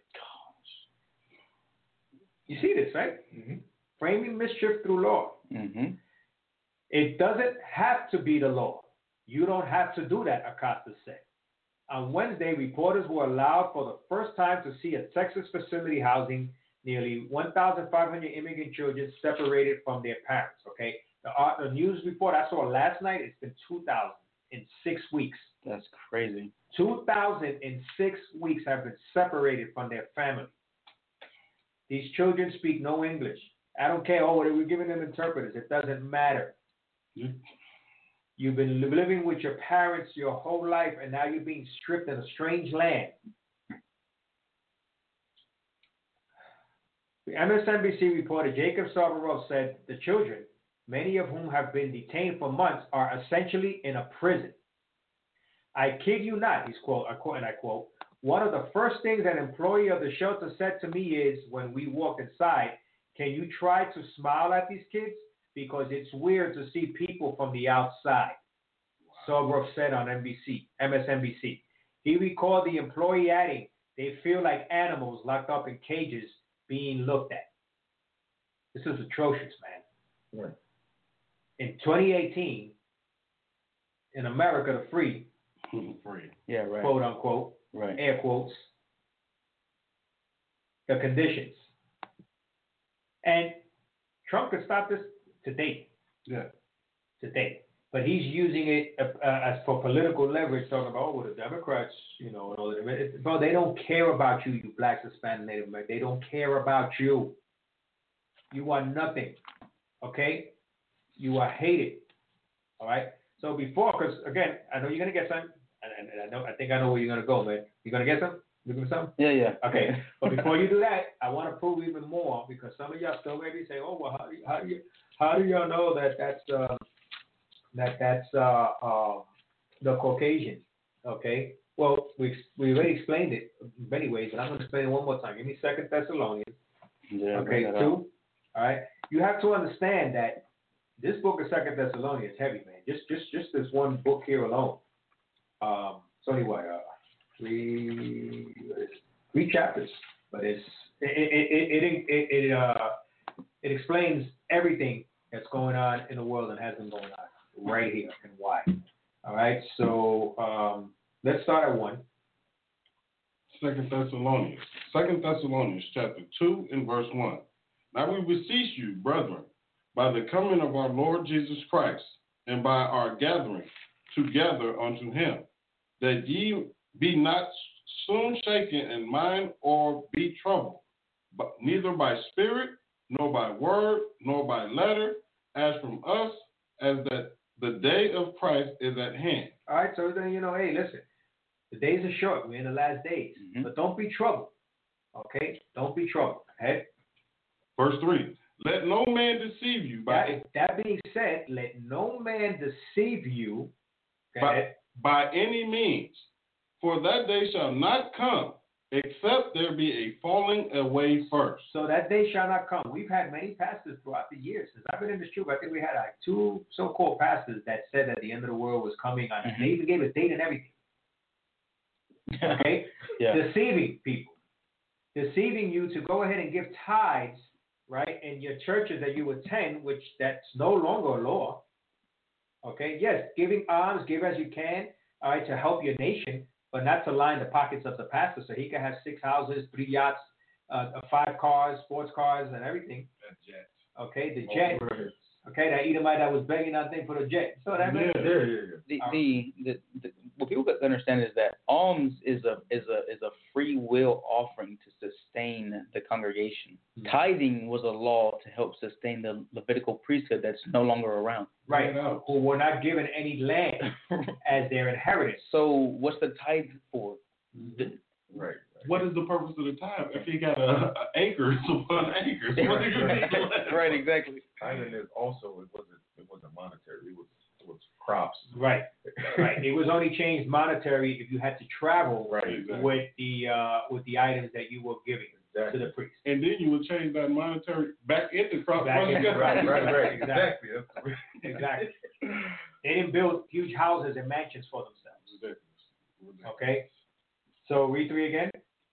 You see this, right? Mm-hmm. Framing mischief through law. Mm-hmm. It doesn't have to be the law. You don't have to do that, Acosta said. On Wednesday, reporters were allowed for the first time to see a Texas facility housing nearly one thousand five hundred immigrant children separated from their parents, okay? The, uh, the news report I saw last night, it's been two thousand in six weeks. That's crazy. two thousand in six weeks have been separated from their family. These children speak no English. I don't care. Oh, we're giving them interpreters. It doesn't matter. Mm-hmm. You've been living with your parents your whole life, and now you're being stripped in a strange land. The M S N B C reporter Jacob Savarov said the children, many of whom have been detained for months, are essentially in a prison. I kid you not, he's quote, I quote, and I quote, one of the first things an employee of the shelter said to me is, when we walked inside, can you try to smile at these kids? Because it's weird to see people from the outside, Savarov said on N B C, M S N B C. He recalled the employee adding, they feel like animals locked up in cages being looked at. This is atrocious, man. Right. In twenty eighteen, in America, the free, free, yeah, right, quote unquote, right, air quotes, the conditions. And Trump could stop this today. Yeah. Today. But he's using it uh, as for political leverage, talking about, oh, well, the Democrats, you know, and all that. Bro, they don't care about you, you blacks, Hispanic, Native American. They don't care about you. You are nothing. Okay? You are hated. All right? So before, because, again, I know you're going to get some, and, and I know, I think I know where you're going to go, man. You going to get some? You give me some? Yeah, yeah. Okay. But before you do that, I want to prove even more, because some of y'all still maybe say, oh, well, how do you, how do you, how do y'all know that that's, uh, that that's uh, uh, the Caucasian? Okay. Well, we we already explained it in many ways, but I'm going to explain it one more time. Give me Second Thessalonians. Yeah, okay, two. All right. You have to understand that this book of Second Thessalonians is heavy, man. Just just just this one book here alone. Um, it's only what uh, three three chapters, but it's it it it it, it, it uh it explains everything that's going on in the world and has been going on right here and why. All right. So um, let's start at one. Second Thessalonians. Second Thessalonians chapter two and verse one. Now we beseech you, brethren, by the coming of our Lord Jesus Christ, and by our gathering together unto him, that ye be not soon shaken in mind or be troubled, but neither by spirit, nor by word, nor by letter, as from us, as that the day of Christ is at hand. All right, so then, you know, hey, listen, the days are short. We're in the last days. Mm-hmm. But don't be troubled, okay? Don't be troubled, okay? Verse three, Let no man deceive you by That, that being said, let no man deceive you by, by any means, for that day shall not come, except there be a falling away first. So that day shall not come. We've had many pastors throughout the years. Since I've been in this truth, I think we had like two so-called pastors that said that the end of the world was coming on. Mm-hmm. They even gave a date and everything. Okay? Yeah. Deceiving people. Deceiving you to go ahead and give tithes, right, in your churches that you attend, which that's no longer a law. Okay? Yes, giving alms, give as you can, all right, to help your nation, but not to line the pockets of the pastor so he can have six houses, three yachts, uh, five cars, sports cars, and everything. That jet. Okay, the jet. Okay, that Edomite that was begging that thing for the jet. So that Yeah, means yeah, yeah, The, the, the, the what people got to understand is that alms is a is a is a free will offering to sustain the congregation. Mm-hmm. Tithing was a law to help sustain the Levitical priesthood that's no longer around. right, who were not given any land as their inheritance. So what's the tithe for? Right. right. What is the purpose of the tithe if he got a, a acres upon acres? What do you need to let? Right, exactly. Tithing is also it wasn't it wasn't monetary. It was it was crops. Right, right. It was only changed monetary if you had to travel Right, exactly. with the uh, with the items that you were giving Exactly. to the priest. And then you would change that monetary back into crop. Back into Right, crop. right, right. Exactly. Exactly. That's- Exactly. They didn't build huge houses and mansions for themselves. Ridiculous. Okay. So read three again.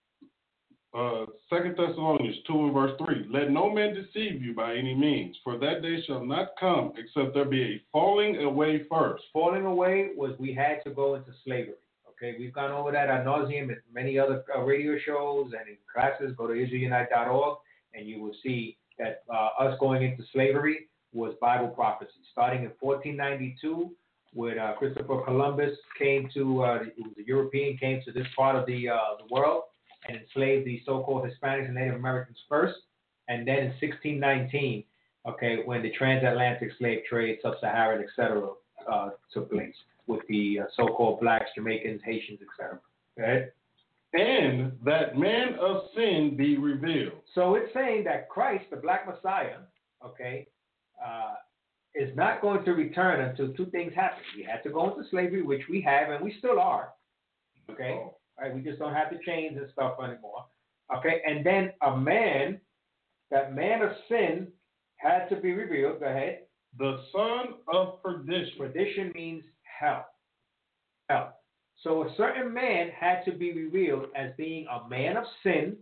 Uh, Second Thessalonians two and verse three. Let no man deceive you by any means, for that day shall not come, except there be a falling away first. Falling away was we had to go into slavery. Okay, we've gone over that ad nauseum in many other uh, radio shows and in classes. Go to israel unite dot org and you will see that uh, us going into slavery was Bible prophecy. Starting in fourteen ninety-two, when uh, Christopher Columbus came to, uh, it was a European, came to this part of the uh, the world and enslaved the so-called Hispanics and Native Americans first. And then in sixteen nineteen, okay, when the transatlantic slave trade, sub-Saharan, et cetera, uh, took place with the uh, so-called blacks, Jamaicans, Haitians, et cetera. Okay? And that man of sin be revealed. So it's saying that Christ, the black Messiah, okay, uh, is not going to return until two things happen. We had to go into slavery, which we have, and we still are. Okay? Oh. Right, we just don't have the chains and stuff anymore. Okay, and then a man, that man of sin, had to be revealed. Go ahead. The son of perdition. Perdition means hell. Hell. So a certain man had to be revealed as being a man of sin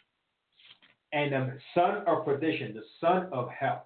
and a son of perdition, the son of hell.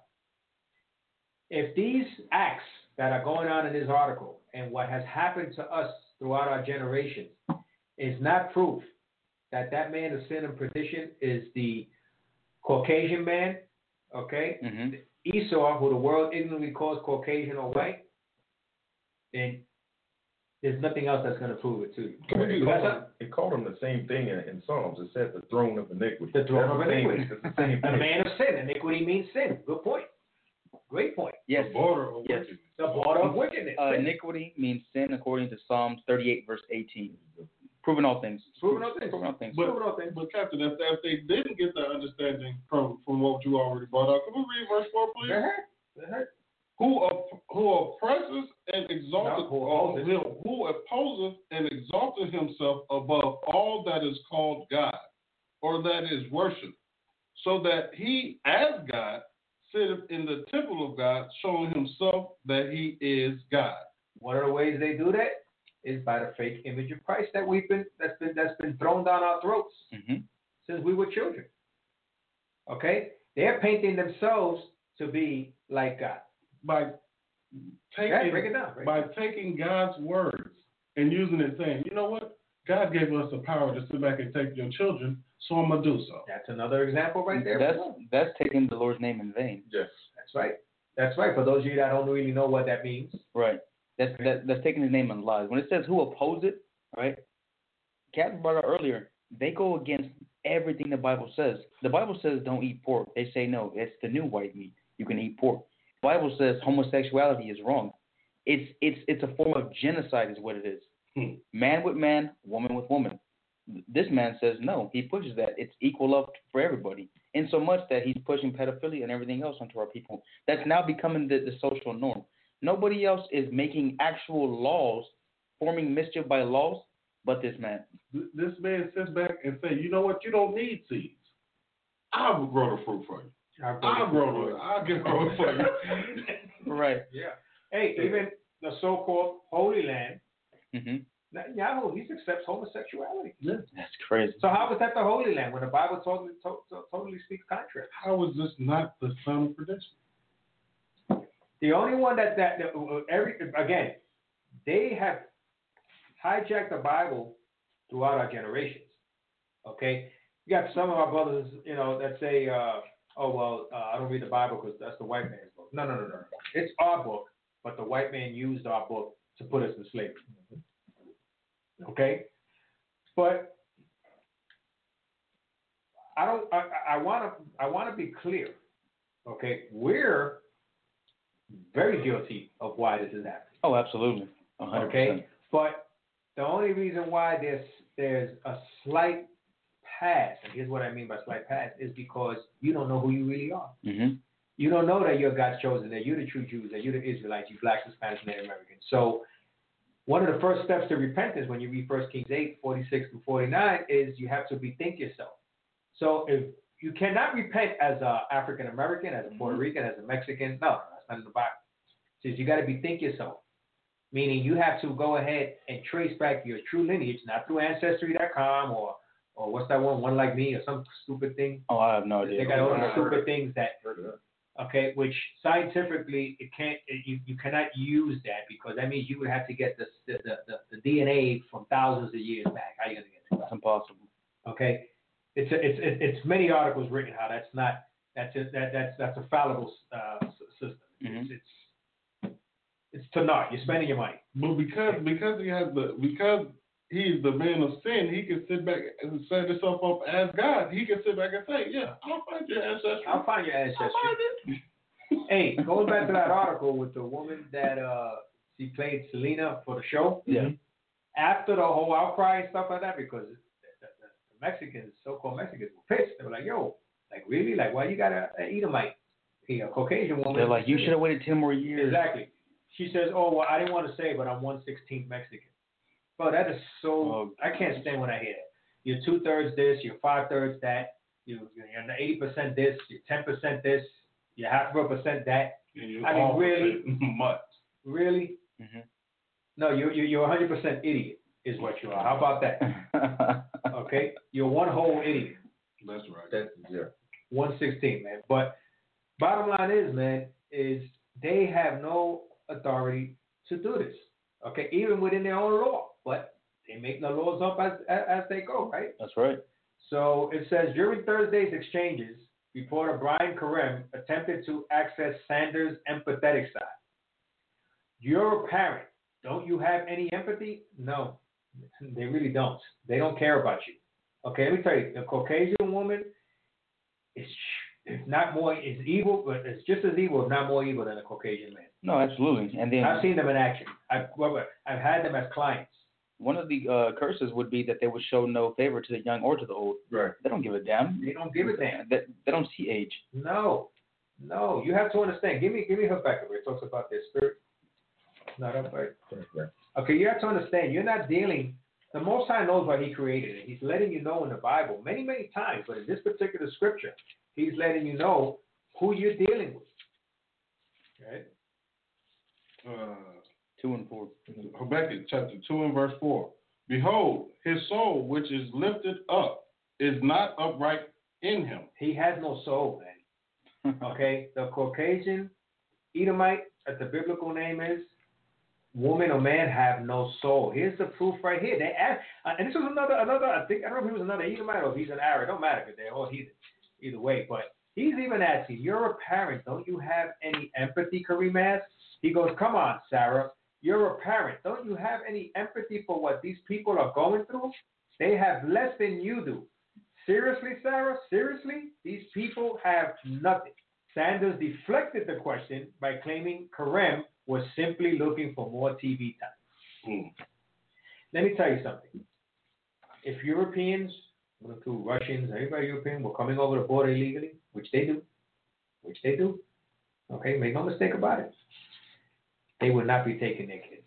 If these acts that are going on in this article and what has happened to us throughout our generations is not proof that that man of sin and perdition is the Caucasian man, okay? Mm-hmm. Esau, who the world ignorantly calls Caucasian or white, then there's nothing else that's going to prove it to you. It That's called, a- him, it called him the same thing in, in Psalms. It said the throne of iniquity. The throne of That's the same- iniquity. It's the same The thing. man of sin. Iniquity means sin. Good point. Great point. Yes. The border of Yes. wickedness. The border of wickedness. Uh, Sin. iniquity means sin according to Psalms thirty-eight, verse eighteen. Proving all things. Proving all things. Proving all things. But, Proving all things. but Captain, if, if they didn't get that understanding from, from what you already brought up, can we read verse four, please? Go ahead. Go ahead. Who op- who oppresses and exalteth, No, who or opposes. who, who opposeth and exalteth himself above all that is called God, or that is worshipped, so that he, as God, sitteth in the temple of God, showing himself that he is God. One of the ways they do that is by the fake image of Christ that we've been that's been that's been thrown down our throats Mm-hmm. since we were children. Okay? They're painting themselves to be like God. By taking Okay, break it down. Break it by down. taking God's words and using it, saying, you know what? God gave us the power to sit back and take your children, so I'm gonna do so. That's another example right there. That's that's taking the Lord's name in vain. Yes. That's right. That's right. For those of you that don't really know what that means. Right. That's that, that's taking his name in lies. When it says who oppose it, right? Captain brought out earlier, they go against everything the Bible says. The Bible says don't eat pork. They say no, it's the new white meat. You can eat pork. The Bible says homosexuality is wrong. It's it's it's a form of genocide is what it is. Hmm. Man with man, woman with woman. This man says no. He pushes that. It's equal up for everybody. in so much that he's pushing pedophilia and everything else onto our people. That's now becoming the, the social norm. Nobody else is making actual laws, forming mischief by laws, but this man. This man sits back and say, you know what? You don't need seeds. I'll grow the fruit for you. I'll grow, I'll grow it. I'll get grow it for you. Right. Yeah. Hey, even the so-called Holy Land, mm-hmm. Netanyahu, he accepts homosexuality. Yeah. That's crazy. So how was that the Holy Land when the Bible totally to, to, totally speaks contrary? How is this not the son of perdition? The only one that that, that every again, they have hijacked the Bible throughout our generations. Okay, you got some of our brothers, you know, that say, uh, "Oh well, uh, I don't read the Bible because that's the white man's book." No, no, no, no. It's our book, but the white man used our book to put us in slavery. Okay, but I don't. I want to. I want to be clear. Okay, we're very guilty of why this is happening. Oh, absolutely. one hundred percent. Okay, but the only reason why there's there's a slight pass, and here's what I mean by slight pass, is because you don't know who you really are. Mm-hmm. You don't know that you're God's chosen, that you're the true Jews, that you're the Israelites, you blacks, Hispanics, and Native Americans. So one of the first steps to repentance, when you read First Kings eight, forty-six to forty-nine, is you have to bethink yourself. So if you cannot repent as an African American, as a Puerto Rican, as a Mexican, no, that's not in the Bible. It says you got to bethink yourself, meaning you have to go ahead and trace back your true lineage, not through Ancestry dot com or or what's that one, One Like Me, or some stupid thing. Oh, I have no idea. They got all these stupid things that, okay, which scientifically it can't, it, you you cannot use that because that means you would have to get the the, the, the D N A from thousands of years back. How are you gonna get it? That's impossible. Okay, it's a, it's it's many articles written how that's not that's a, that that's that's a fallible uh, system. Mm-hmm. It's it's it's to naught. You're spending your money. But because because he has the because he's the man of sin, he can sit back and set himself up as God. He can sit back and say, "Yeah, I'll find your ancestry. I'll find your ancestry." I'll find it. Hey, going back to that article with the woman that uh she played Selena for the show. Yeah. After the whole outcry and stuff like that, because the, the, the Mexicans, so-called Mexicans, were pissed. They were like, "Yo, like really? Like why you got a, a Edomite, a Caucasian woman?" They're like, "You should have waited ten more years." Exactly. She says, "Oh well, I didn't want to say, but I'm one sixteenth Mexican." Bro, that is so. Oh, I can't stand when I hear that. You're two thirds this, you're five thirds that. You, you're eighty percent this, you're ten percent this, you're half of a percent that. And I mean, really, much. Really? Mm-hmm. No, you're you're one hundred percent idiot is what you are. How about that? Okay, you're one whole idiot. That's right. That's yeah. one sixteen, man. But bottom line is, man, is they have no authority to do this. Okay, even within their own law, but they make the laws up as, as as they go, right? That's right. So it says during Thursday's exchanges, reporter Brian Karem attempted to access Sanders' empathetic side. You're a parent. Don't you have any empathy? No, they really don't. They don't care about you. Okay, let me tell you, the Caucasian woman is it's not more is evil, but it's just as evil, if not more evil than a Caucasian man. No, absolutely. And then I've seen them in action. I've I've had them as clients. one of the uh, curses would be that they would show no favor to the young or to the old. Right. They don't give a damn. They don't give a damn. They, they don't see age. No, no. You have to understand. Give me give me Habakkuk where it talks about their spirit. Not up right. Okay, you have to understand. You're not dealing. The Most High knows what He created, and He's letting you know in the Bible many many times. But in this particular scripture, He's letting you know who you're dealing with. Right. Uh, Two and four. Habakkuk chapter two and verse four. Behold, his soul which is lifted up is not upright in him. He has no soul, man. Okay, the Caucasian Edomite, as the biblical name is, woman or man have no soul. Here's the proof right here. They ask, uh, and this was another, another. I think I don't know if he was another Edomite or if he's an Arab. Don't matter because they're all heathen. Either way, but he's even asking, "You're a parent. Don't you have any empathy, Kareem asks?" He goes, "Come on, Sarah. You're a parent. Don't you have any empathy for what these people are going through? They have less than you do. Seriously, Sarah? Seriously? These people have nothing." Sanders deflected the question by claiming Karem was simply looking for more T V time. Mm. Let me tell you something. If Europeans would include Russians, everybody European, were coming over the border illegally, which they do, which they do. Okay, make no mistake about it. They would not be taking their kids.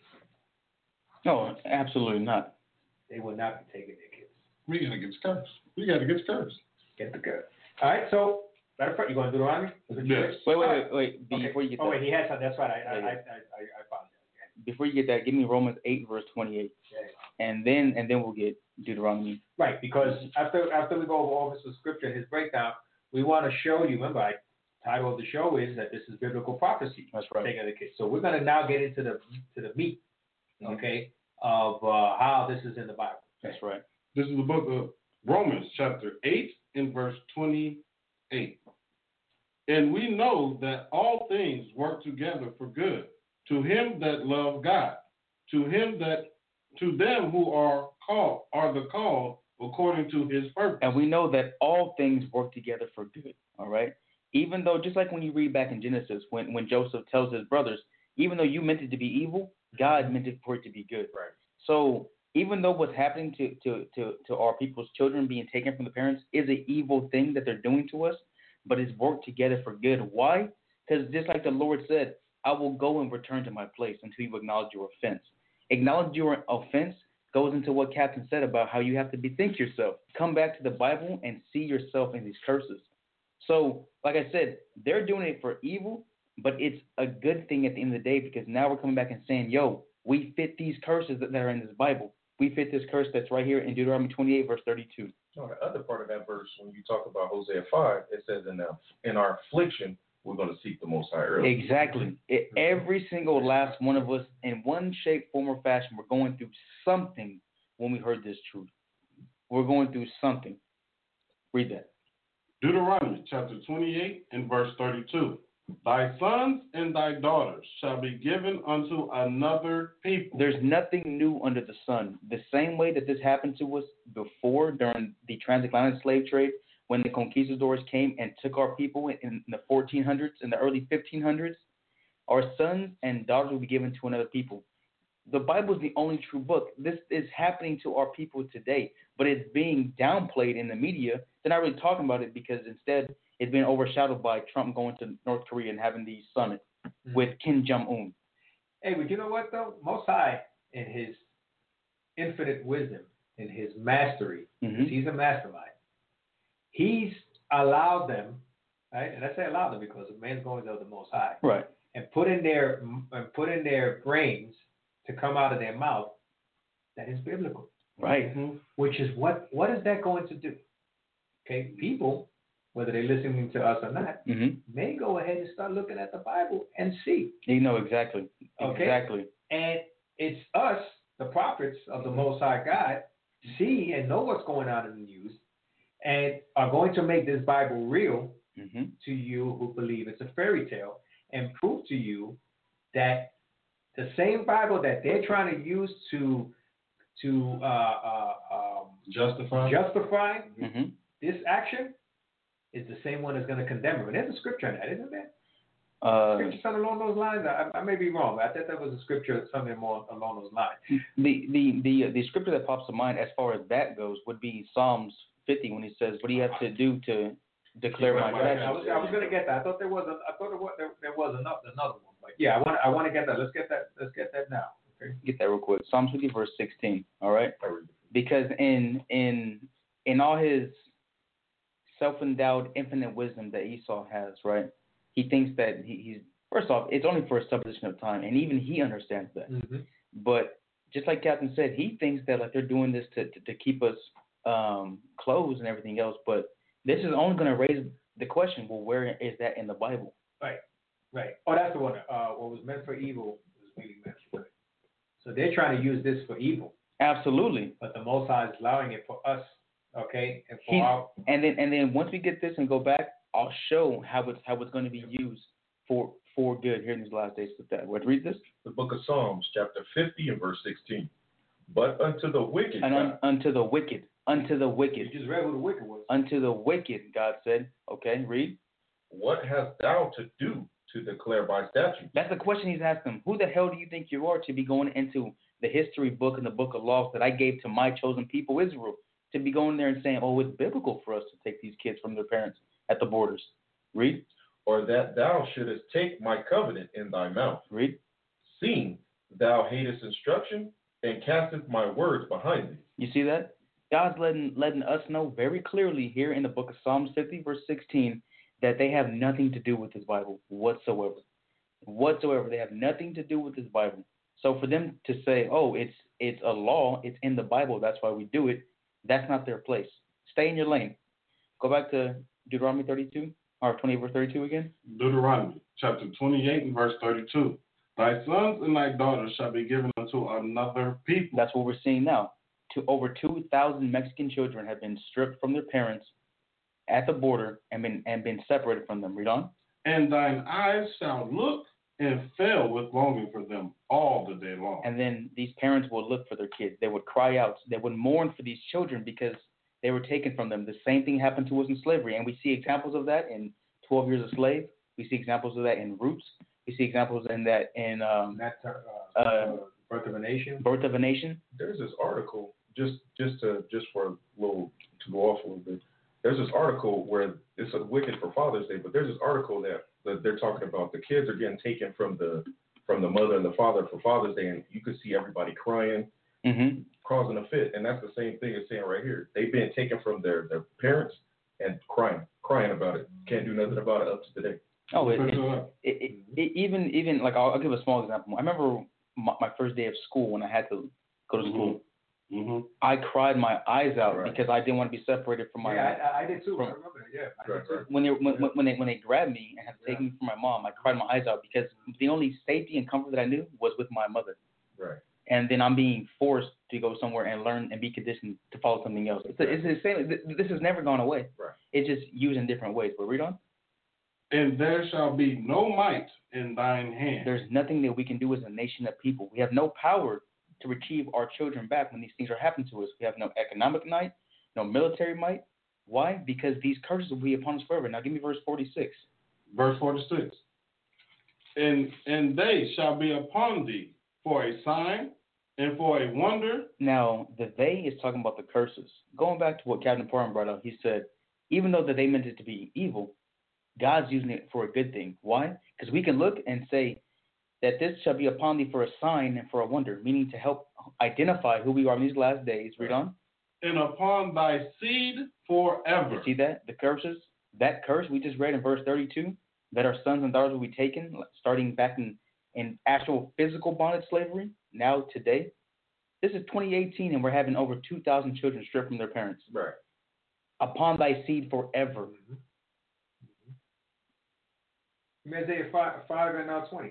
No, absolutely not. They would not be taking their kids. We gotta get cursed. We gotta get cursed. Get the girl. All right, so matter of fact, you going to Deuteronomy? Yes. Wait, wait, All right. wait, wait. Before Okay. you get Oh that, wait, he has something. That's right. I I, Yeah, I, yeah. I, I apologize. before you get that, give me Romans eight verse twenty-eight, Yeah. and then and then we'll get Deuteronomy. Right, because after after we go over all this with scripture and his breakdown, we want to show you. Remember, I title of the show is that this is biblical prophecy. That's right. Taking the kids. So we're going to now get into the to the meat, Mhm. okay, of uh, how this is in the Bible. That's right. This is the book of Romans, chapter eight, and verse twenty-eight. And we know that all things work together for good to him that love God, to him that to them who are called are the called according to his purpose. And we know that all things work together for good. All right. Even though, just like when you read back in Genesis, when when Joseph tells his brothers, even though you meant it to be evil, God meant it for it to be good. Right. So even though what's happening to, to, to, to our people's children being taken from the parents is an evil thing that they're doing to us, but it's worked together for good. Why? Because just like the Lord said, I will go and return to my place until you acknowledge your offense. Acknowledge your offense goes into what Captain said about how you have to bethink yourself. Come back to the Bible and see yourself in these curses. So, like I said, they're doing it for evil, but it's a good thing at the end of the day because now we're coming back and saying, yo, we fit these curses that are in this Bible. We fit this curse that's right here in Deuteronomy twenty-eight, verse thirty-two. No, the other part of that verse, when you talk about Hosea five, it says, in, the, in our affliction, we're going to seek the Most High early. Exactly. It, every single last one of us, in one shape, form, or fashion, we're going through something when we heard this truth. We're going through something. Read that. Deuteronomy chapter twenty-eight and verse thirty-two. Thy sons and thy daughters shall be given unto another people. There's nothing new under the sun. The same way that this happened to us before during the transatlantic slave trade, when the conquistadors came and took our people in, in the fourteen hundreds, in the early fifteen hundreds, our sons and daughters will be given to another people. The Bible is the only true book. This is happening to our people today, but it's being downplayed in the media. They're not really talking about it because instead it's being overshadowed by Trump going to North Korea and having the summit mm-hmm. with Kim Jong-un. Hey, but you know what, though? Most High, in his infinite wisdom, in his mastery, mm-hmm. he's a mastermind, he's allowed them, right? And I say allowed them because the man's going to the Most High. Right. And put in their, and put in their brains to come out of their mouth that is biblical. Right. Mm-hmm. Which is what, what is that going to do? Okay, people, whether they're listening to us or not, mm-hmm. may go ahead and start looking at the Bible and see. You know exactly. Okay? Exactly. And it's us, the prophets of the Most High God, see and know what's going on in the news and are going to make this Bible real mm-hmm. to you who believe it's a fairy tale and prove to you that the same Bible that they're trying to use to to uh, uh, um, justify justify mm-hmm. this action is the same one that's going to condemn them. And there's a scripture on that, isn't there? Uh, scripture something along those lines. I, I may be wrong, but I thought that was a scripture something more along those lines. The the the the scripture that pops to mind as far as that goes would be Psalms fifty when he says, "What do you have to do to declare my statutes?" I was I was going to get that. I thought there was a, I thought there was there, there was another another one. But yeah, I want I want to get that. Let's get that. Let's get that now. Okay. Get that real quick. Psalms fifty verse sixteen. All right. Because in in in all his self-endowed infinite wisdom that Esau has, right? He thinks that he, he's first off, it's only for a supposition of time, and even he understands that. Mm-hmm. But just like Captain said, he thinks that like they're doing this to to, to keep us um, closed and everything else. But this is only going to raise the question: well, where is that in the Bible? Right, right. Oh, that's the one. Uh, what was meant for evil was really meant for good. So they're trying to use this for evil. Absolutely. But the Most High is allowing it for us. Okay, and for He's, our, and then and then once we get this and go back, I'll show how it's how it's going to be used for for good here in these last days with that. What read this? The book of Psalms, chapter fifty and verse sixteen. But unto the wicked, and un, God, unto the wicked, unto the wicked, you just read who the wicked was. unto the wicked, God said. Okay, read. what hast thou to do to declare my statutes? That's the question he's asking them. Who the hell do you think you are to be going into the history book and the book of laws that I gave to my chosen people, Israel? to be going there and saying, oh, it's biblical for us to take these kids from their parents at the borders. Read. Or that thou shouldest take my covenant in thy mouth. Read. Seeing thou hatest instruction and casteth my words behind thee. You see that? God's letting letting us know very clearly here in the book of Psalms fifty, verse sixteen, that they have nothing to do with this Bible whatsoever. Whatsoever. They have nothing to do with this Bible. So for them to say, oh, it's it's a law, it's in the Bible, that's why we do it, that's not their place. Stay in your lane. Go back to Deuteronomy thirty-two, or twenty-eight, verse thirty-two again. Deuteronomy chapter twenty-eight and verse thirty-two. Thy sons and thy daughters shall be given unto another people. That's what we're seeing now. To over two thousand Mexican children have been stripped from their parents at the border and been and been separated from them. Read on. And thine eyes shall look and fail with longing for them all the day long. And then these parents would look for their kids. They would cry out. They would mourn for these children because they were taken from them. The same thing happened to us in slavery. And we see examples of that in twelve Years a Slave. We see examples of that in Roots. We see examples in that in um, That, uh, uh, Birth of a Nation. Birth of a Nation. There's this article, just just to just for a little to go off a little bit. There's this article where it's a wicked for Father's Day, but there's this article that, that they're talking about the kids are getting taken from the from the mother and the father for Father's Day, and you could see everybody crying, Mm-hmm. causing a fit, and that's the same thing as saying right here. They've been taken from their, their parents and crying, crying about it. Can't do nothing about it up to today. Oh, it, it, it, it, it, even even like I'll, I'll give a small example. I remember my, my first day of school when I had to go to school. Mm-hmm. I cried my eyes out Right. because I didn't want to be separated from my. Yeah, I, I did too. From, I remember that. Yeah, I Right, did too. right. when they when, when they when they grabbed me and had to take Yeah. me from my mom, I cried my eyes out because the only safety and comfort that I knew was with my mother. Right. And then I'm being forced to go somewhere and learn and be conditioned to follow something else. It's, a, it's the same. This has never gone away. Right. It's just used in different ways. But read on. And there shall be no might in thine hand. There's nothing that we can do as a nation of people. We have no power to retrieve our children back when these things are happening to us. We have no economic might, no military might. Why? Because these curses will be upon us forever. Now give me verse forty-six. Verse forty-six. And and they shall be upon thee for a sign and for a wonder. Now, the they is talking about the curses. Going back to what Captain Parham brought up, he said, even though that they meant it to be evil, God's using it for a good thing. Why? Because we can look and say that this shall be upon thee for a sign and for a wonder, meaning to help identify who we are in these last days. Read on. And upon thy seed forever. You see that? The curses, that curse we just read in verse thirty-two, that our sons and daughters will be taken, starting back in, in actual physical bondage slavery, now today. This is twenty eighteen, and we're having over two thousand children stripped from their parents. Right. Upon thy seed forever. Mm-hmm. Isaiah five, five and now twenty.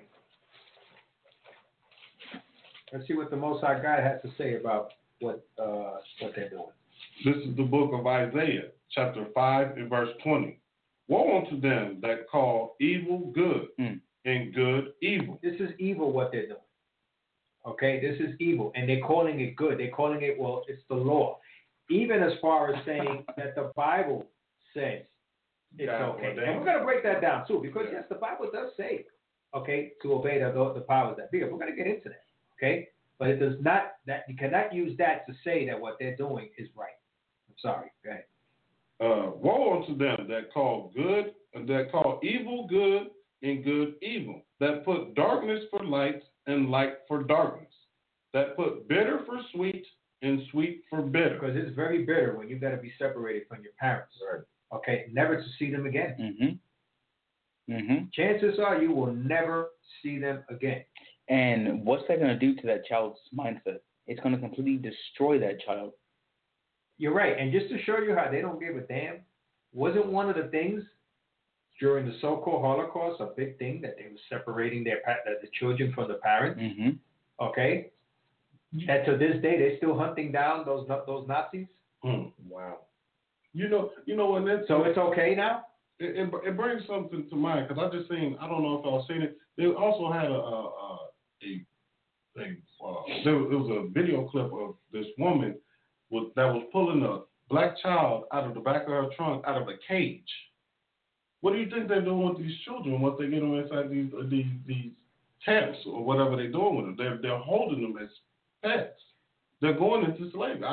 Let's see what the Most High God has to say about what uh, what they're doing. This is the book of Isaiah, chapter five and verse twenty. Woe unto them that call evil good Mm. and good evil. This is evil what they're doing. Okay, this is evil, and they're calling it good. They're calling it, well, it's the law. Even as far as saying that the Bible says it's God okay. ordained. And we're going to break that down too, because yes, the Bible does say, okay, to obey the, the powers that be. We're going to get into that, okay? But it does not, that you cannot use that to say that what they're doing is right. I'm sorry, go ahead. Uh, woe unto them that call good, that call evil good and good evil, that put darkness for light and light for darkness, that put bitter for sweet and sweet for bitter. Because it's very bitter when you got to be separated from your parents. Right. Okay, never to see them again. Mm-hmm. Mm-hmm. Chances are you will never see them again. And what's that going to do to that child's mindset? It's going to completely destroy that child. You're right. And just to show you how they don't give a damn, wasn't one of the things during the so-called Holocaust a big thing that they were separating their pa- the children from the parents? Mm-hmm. Okay? And to this day, they're still hunting down those those Nazis? Hmm. Wow. You know, you know, and that's So it's okay now? It, it, it brings something to mind because I just seen. I don't know if y'all seen it. They also had a a, a, a, a uh, there was, it was a video clip of this woman was, that was pulling a black child out of the back of her trunk out of a cage. What do you think they're doing with these children once they get them inside these uh, these these camps or whatever they're doing with them? They're they're holding them as pets. They're going into slavery. I,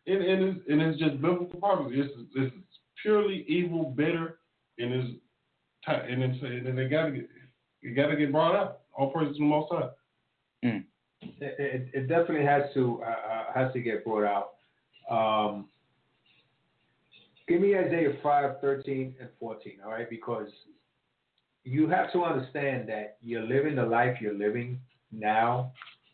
and, and, it's, and it's just biblical prophecy. It's, it's purely evil, bitter, and it's and it's and they gotta get it gotta get brought up. All praise to the Most High. Mm. It, it, it definitely has to uh, uh, has to get brought out. Um, give me Isaiah five, thirteen, and fourteen. All right, because you have to understand that you're living the life you're living now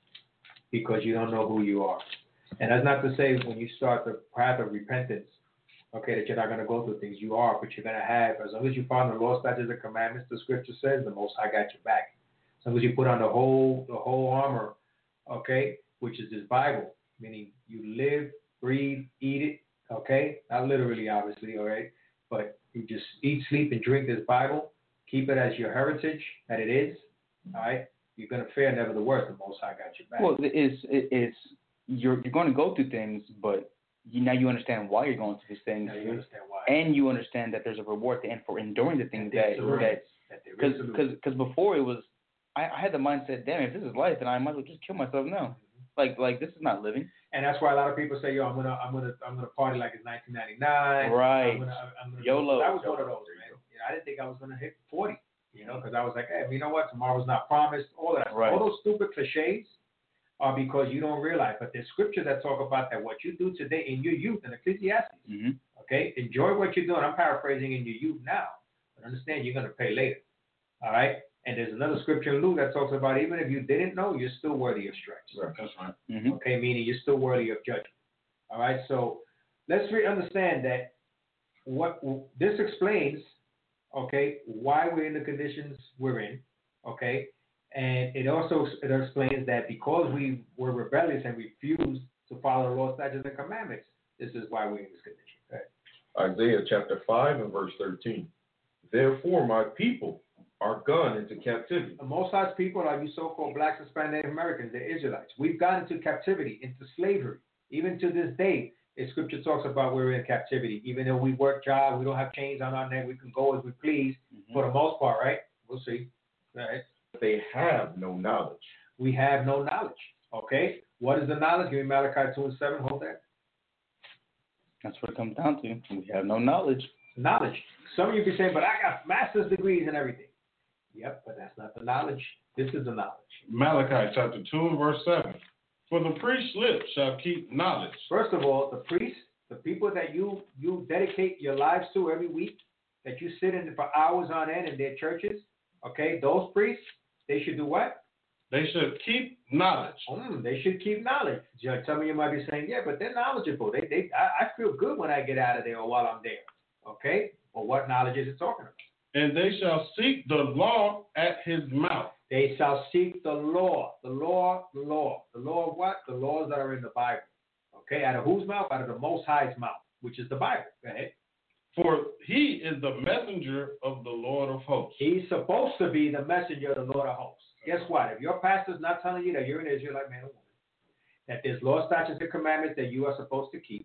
because you don't know who you are. And that's not to say when you start the path of repentance, okay, that you're not going to go through things. You are, but you're going to have, as long as you follow the law, statutes, and commandments, the scripture says, the Most High got your back. As long as you put on the whole the whole armor, okay, which is this Bible, meaning you live, breathe, eat it, okay? Not literally, obviously, all right? But you just eat, sleep, and drink this Bible. Keep it as your heritage that it is, all right? You're going to fare never the worse. The Most High got your back. Well, it's it's you're you're going to go through things, but you, now you understand why you're going through these things. Now you understand why. And you understand that there's a reward at the end for enduring the things that that because because because before it was I, I had the mindset, damn, if this is life, then I might as well just kill myself now. Mm-hmm. Like like this is not living. And that's why a lot of people say, yo, I'm gonna I'm gonna I'm gonna party like it's nineteen ninety-nine. Right. I'm gonna, I'm gonna YOLO. I was one of those, man. You know, I didn't think I was gonna hit forty. You know, because I was like, hey, you know what? Tomorrow's not promised. All that. Right. All those stupid cliches are because you don't realize. But there's scriptures that talk about that what you do today in your youth in Ecclesiastes. Mm-hmm. Okay, enjoy what you're doing. I'm paraphrasing in your youth now, but understand you're gonna pay later. All right. And there's another scripture in Luke that talks about even if you didn't know, you're still worthy of stripes. Right. That's right. Mm-hmm. Okay, meaning you're still worthy of judgment. All right. So let's re- understand that what this explains. Okay, why we're in the conditions we're in, okay, and it also it explains that because we were rebellious and refused to follow the law, statutes, and commandments, this is why we're in this condition. Okay? Isaiah chapter five and verse thirteen. Therefore, my people are gone into captivity. The Most High's people are you so-called blacks, Hispanic, Native Americans, the Israelites. We've gone into captivity, into slavery, even to this day. The scripture talks about we're in captivity. Even though we work jobs, we don't have chains on our neck, we can go as we please mm-hmm. for the most part, right? We'll see. Right? They have no knowledge. We have no knowledge. Okay? What is the knowledge? Give me Malachi two and seven. Hold that. That's what it comes down to. We have no knowledge. Knowledge. Some of you be saying, but I got master's degrees and everything. Yep, but that's not the knowledge. This is the knowledge. Malachi chapter two and verse seven. For the priest's lips shall keep knowledge. First of all, the priests, the people that you you dedicate your lives to every week, that you sit in for hours on end in their churches, okay, those priests, they should do what? They should keep knowledge. Mm, they should keep knowledge. Some of you might be saying, yeah, but they're knowledgeable. They, they, I, I feel good when I get out of there or while I'm there, okay? Well, what knowledge is it talking about? And they shall seek the law at his mouth. They shall seek the law, the law, the law. The law of what? The laws that are in the Bible. Okay, out of whose mouth? Out of the Most High's mouth, which is the Bible. Go ahead. For he is the messenger of the Lord of hosts. He's supposed to be the messenger of the Lord of hosts. Guess what? If your pastor's not telling you that you're an Israelite man or woman, that there's law, statutes, and commandments that you are supposed to keep,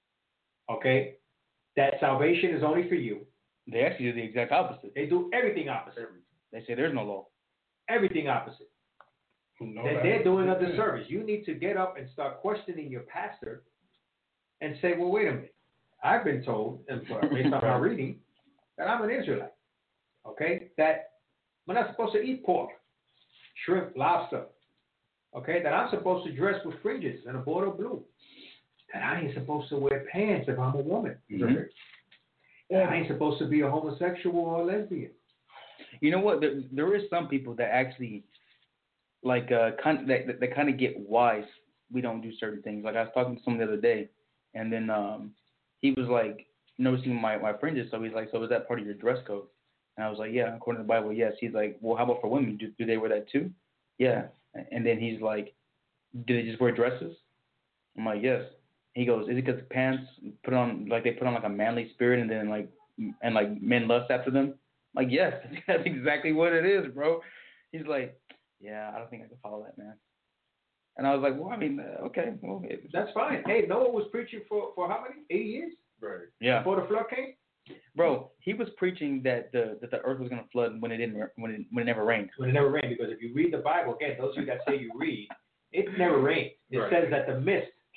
okay, that salvation is only for you. They actually do the exact opposite. They do everything opposite. They say there's no law. Everything opposite. No, that they're doing a disservice. You need to get up and start questioning your pastor and say, well, wait a minute. I've been told, and based on my reading, that I'm an Israelite. Okay? That we're not supposed to eat pork, shrimp, lobster. Okay? That I'm supposed to dress with fringes and a border blue. That I ain't supposed to wear pants if I'm a woman. Mm-hmm. That I ain't supposed to be a homosexual or a lesbian. You know what? There, there is some people that actually, like, uh, kind that that kind of get wise. We don't do certain things. Like I was talking to someone the other day, and then um, he was like noticing my my fringes. So he's like, "So is that part of your dress code?" And I was like, "Yeah, according to the Bible, yes." He's like, "Well, how about for women? Do do they wear that too?" Yeah. And then he's like, "Do they just wear dresses?" I'm like, "Yes." He goes, "Is it because pants put on like they put on like a manly spirit, and then like and like men lust after them?" I'm like, yes, that's exactly what it is, bro. He's like, yeah, I don't think I can follow that, man. And I was like, well, I mean, uh, okay, well, that's fine. Hey, Noah was preaching for, for how many? eighty years? Right. Yeah. Before the flood came? Bro, he was preaching that the that the earth was gonna flood when it didn't when it when it never rained. When it never rained, because if you read the Bible, again, those of you that say you read, it never rained. It right. says that the mist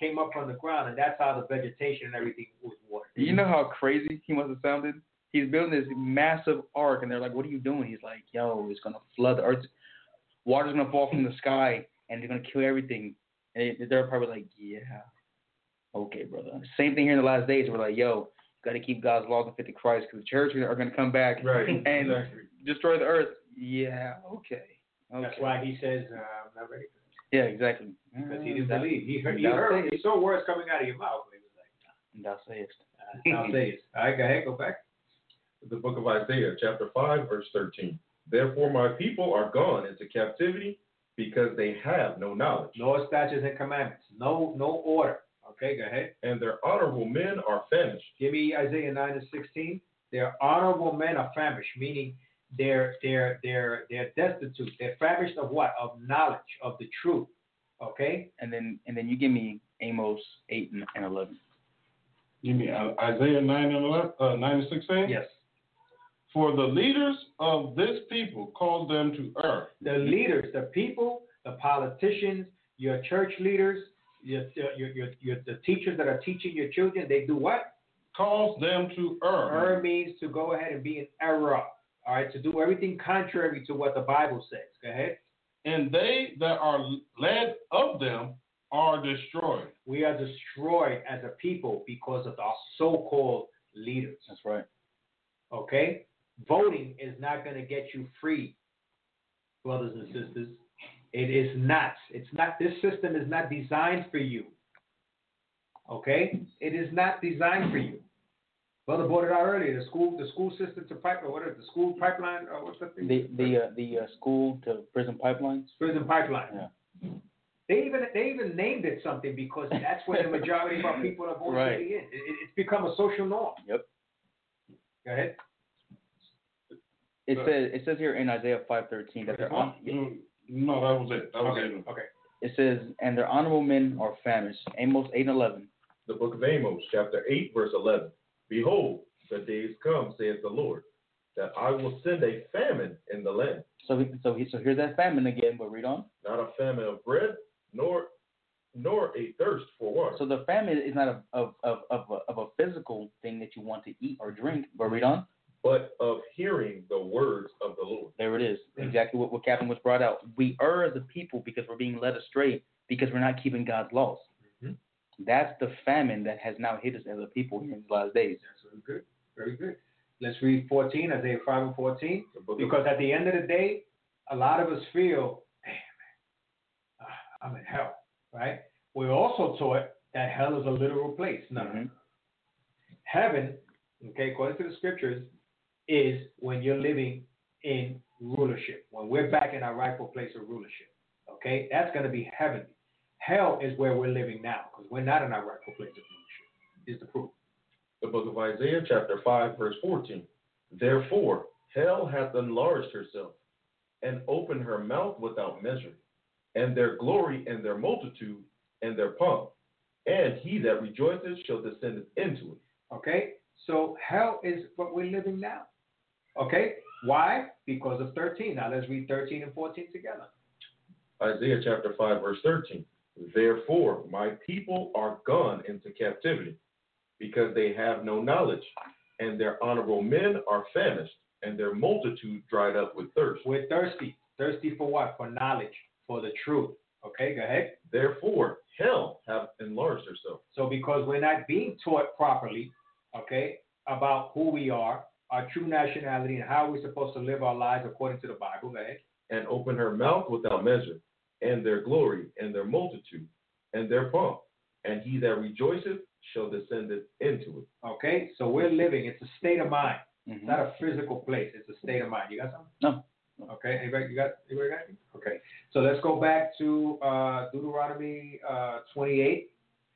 came up from the ground, and that's how the vegetation and everything was watered. You know how crazy he must have sounded? He's building this massive ark, and they're like, what are you doing? He's like, yo, it's going to flood the earth. Water's going to fall from the sky, and they're going to kill everything. And they're probably like, yeah, okay, brother. Same thing here in the last days. We're like, yo, got to keep God's laws and fit to Christ because the church are going to come back Right. and Exactly. destroy the earth. Yeah, okay. okay. That's why he says, uh, I'm not ready for this. Yeah, exactly. Because he didn't That- believe. He heard, he thou heard, he sayest. saw words coming out of your mouth. But he was like, Thou sayest. nah, I'll say it. All right, go ahead, go back. The book of Isaiah, chapter five, verse thirteen. Therefore my people are gone into captivity because they have no knowledge, No statutes and commandments. No, no order. Okay, go ahead. and their honorable men are famished. Give me Isaiah nine and sixteen. Their honorable men are famished, meaning they're they're they're they're destitute. They're famished of what? Of knowledge, of the truth. Okay? And then and then you give me Amos eight and, and eleven. You mean uh, Isaiah nine and eleven, uh, nine and sixteen? Yes. For the leaders of this people cause them to err. The leaders, the people, the politicians, your church leaders, your your your, your the teachers that are teaching your children, they do what? Cause them to err. Err means to go ahead and be in error. All right, to do everything contrary to what the Bible says. Go ahead. And they that are led of them are destroyed. We are destroyed as a people because of our so-called leaders. That's right. Okay? Voting is not going to get you free, brothers and sisters. It is not. It's not. This system is not designed for you. Okay? It is not designed for you. Brother brought it out earlier. The school, the school system to pipe, or what is it, the school pipeline, or what's that thing? The the uh, the uh, school to prison pipelines. Prison pipeline. Yeah. They even they even named it something because that's where the majority of our people are going Right. to be in. It, it, it's become a social norm. Yep. Go ahead. It Uh, says it says here in Isaiah five thirteen that they're on, Mm, No, that was it. That was Okay. it. Okay. it says and their honorable men are famished. Amos eight and eleven. The book of Amos, chapter eight, verse eleven. Behold, the days come, saith the Lord, that I will send a famine in the land, So he, so he, so here's that famine again. But read on. not a famine of bread, nor nor a thirst for water. So the famine is not a, of of of a, of a physical thing that you want to eat or drink. But read on. but of hearing the words of the Lord. There it is. Exactly what, what Captain was brought out. We err as a people because we're being led astray because we're not keeping God's laws. Mhm. That's the famine that has now hit us as a people in these last days. That's very good. Very good. Let's read fourteen, Isaiah five and fourteen. The book of- Because at the end of the day, a lot of us feel, damn, man, uh, I'm in hell, right? We're also taught that hell is a literal place. No, no, no. Mhm. Heaven, okay, according to the scriptures, is when you're living in rulership, when we're back in our rightful place of rulership, okay? That's going to be heavenly. Hell is where we're living now because we're not in our rightful place of rulership, is the proof. The book of Isaiah, chapter five, verse fourteen. Therefore, hell hath enlarged herself, and opened her mouth without measure, and their glory and their multitude and their pomp, and he that rejoiceth shall descend into it. Okay? So hell is what we're living now. Okay? Why? Because of thirteen. Now let's read thirteen and fourteen together. Isaiah chapter five, verse thirteen. Therefore, my people are gone into captivity, because they have no knowledge, and their honorable men are famished, and their multitude dried up with thirst. We're thirsty. Thirsty for what? For knowledge, for the truth. Okay, go ahead. Therefore, hell hath enlarged herself. So because we're not being taught properly, okay, about who we are, our true nationality, and how we're supposed to live our lives according to the Bible, go ahead. And open her mouth without measure, and their glory, and their multitude, and their pomp, and he that rejoiceth shall descend into it. Okay, so we're living. It's a state of mind. Mhm. It's not a physical place. It's a state of mind. You got something? No. Okay. Anybody? You got? Anybody got anything? Okay. So let's go back to uh, Deuteronomy uh, twenty-eight,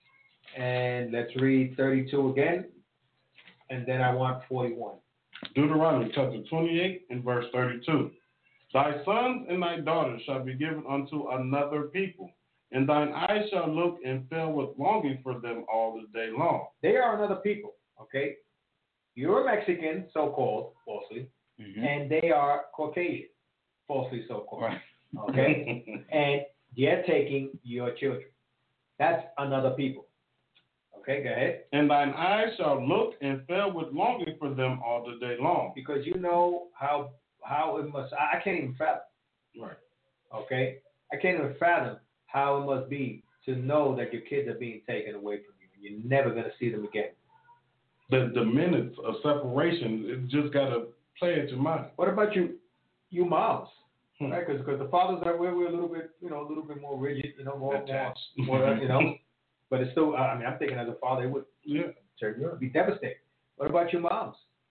and let's read thirty-two again, and then I want forty-one. Deuteronomy chapter twenty-eight and verse thirty-two. Thy sons and thy daughters shall be given unto another people, and thine eyes shall look and fill with longing for them all the day long. They are another people. Okay. You're Mexican, so-called, falsely, Mhm. and they are Caucasian, falsely so-called. Right. Okay. And they're taking your children. That's another people. Okay, go ahead. And thine eyes shall look and fail with longing for them all the day long. Because you know how how it must. I, I can't even fathom. Right. Okay, I can't even fathom how it must be to know that your kids are being taken away from you and you're never gonna see them again. The the minutes of separation, it just gotta play at your mind. What about you, you moms? Hmm. Right, because the fathers are we're, we're a little bit, you know, a little bit more rigid, you know, more, Attached. more, more, you know. But it's still, I mean, I'm thinking as a father, it would Yeah. turn you, be devastating. What about you moms?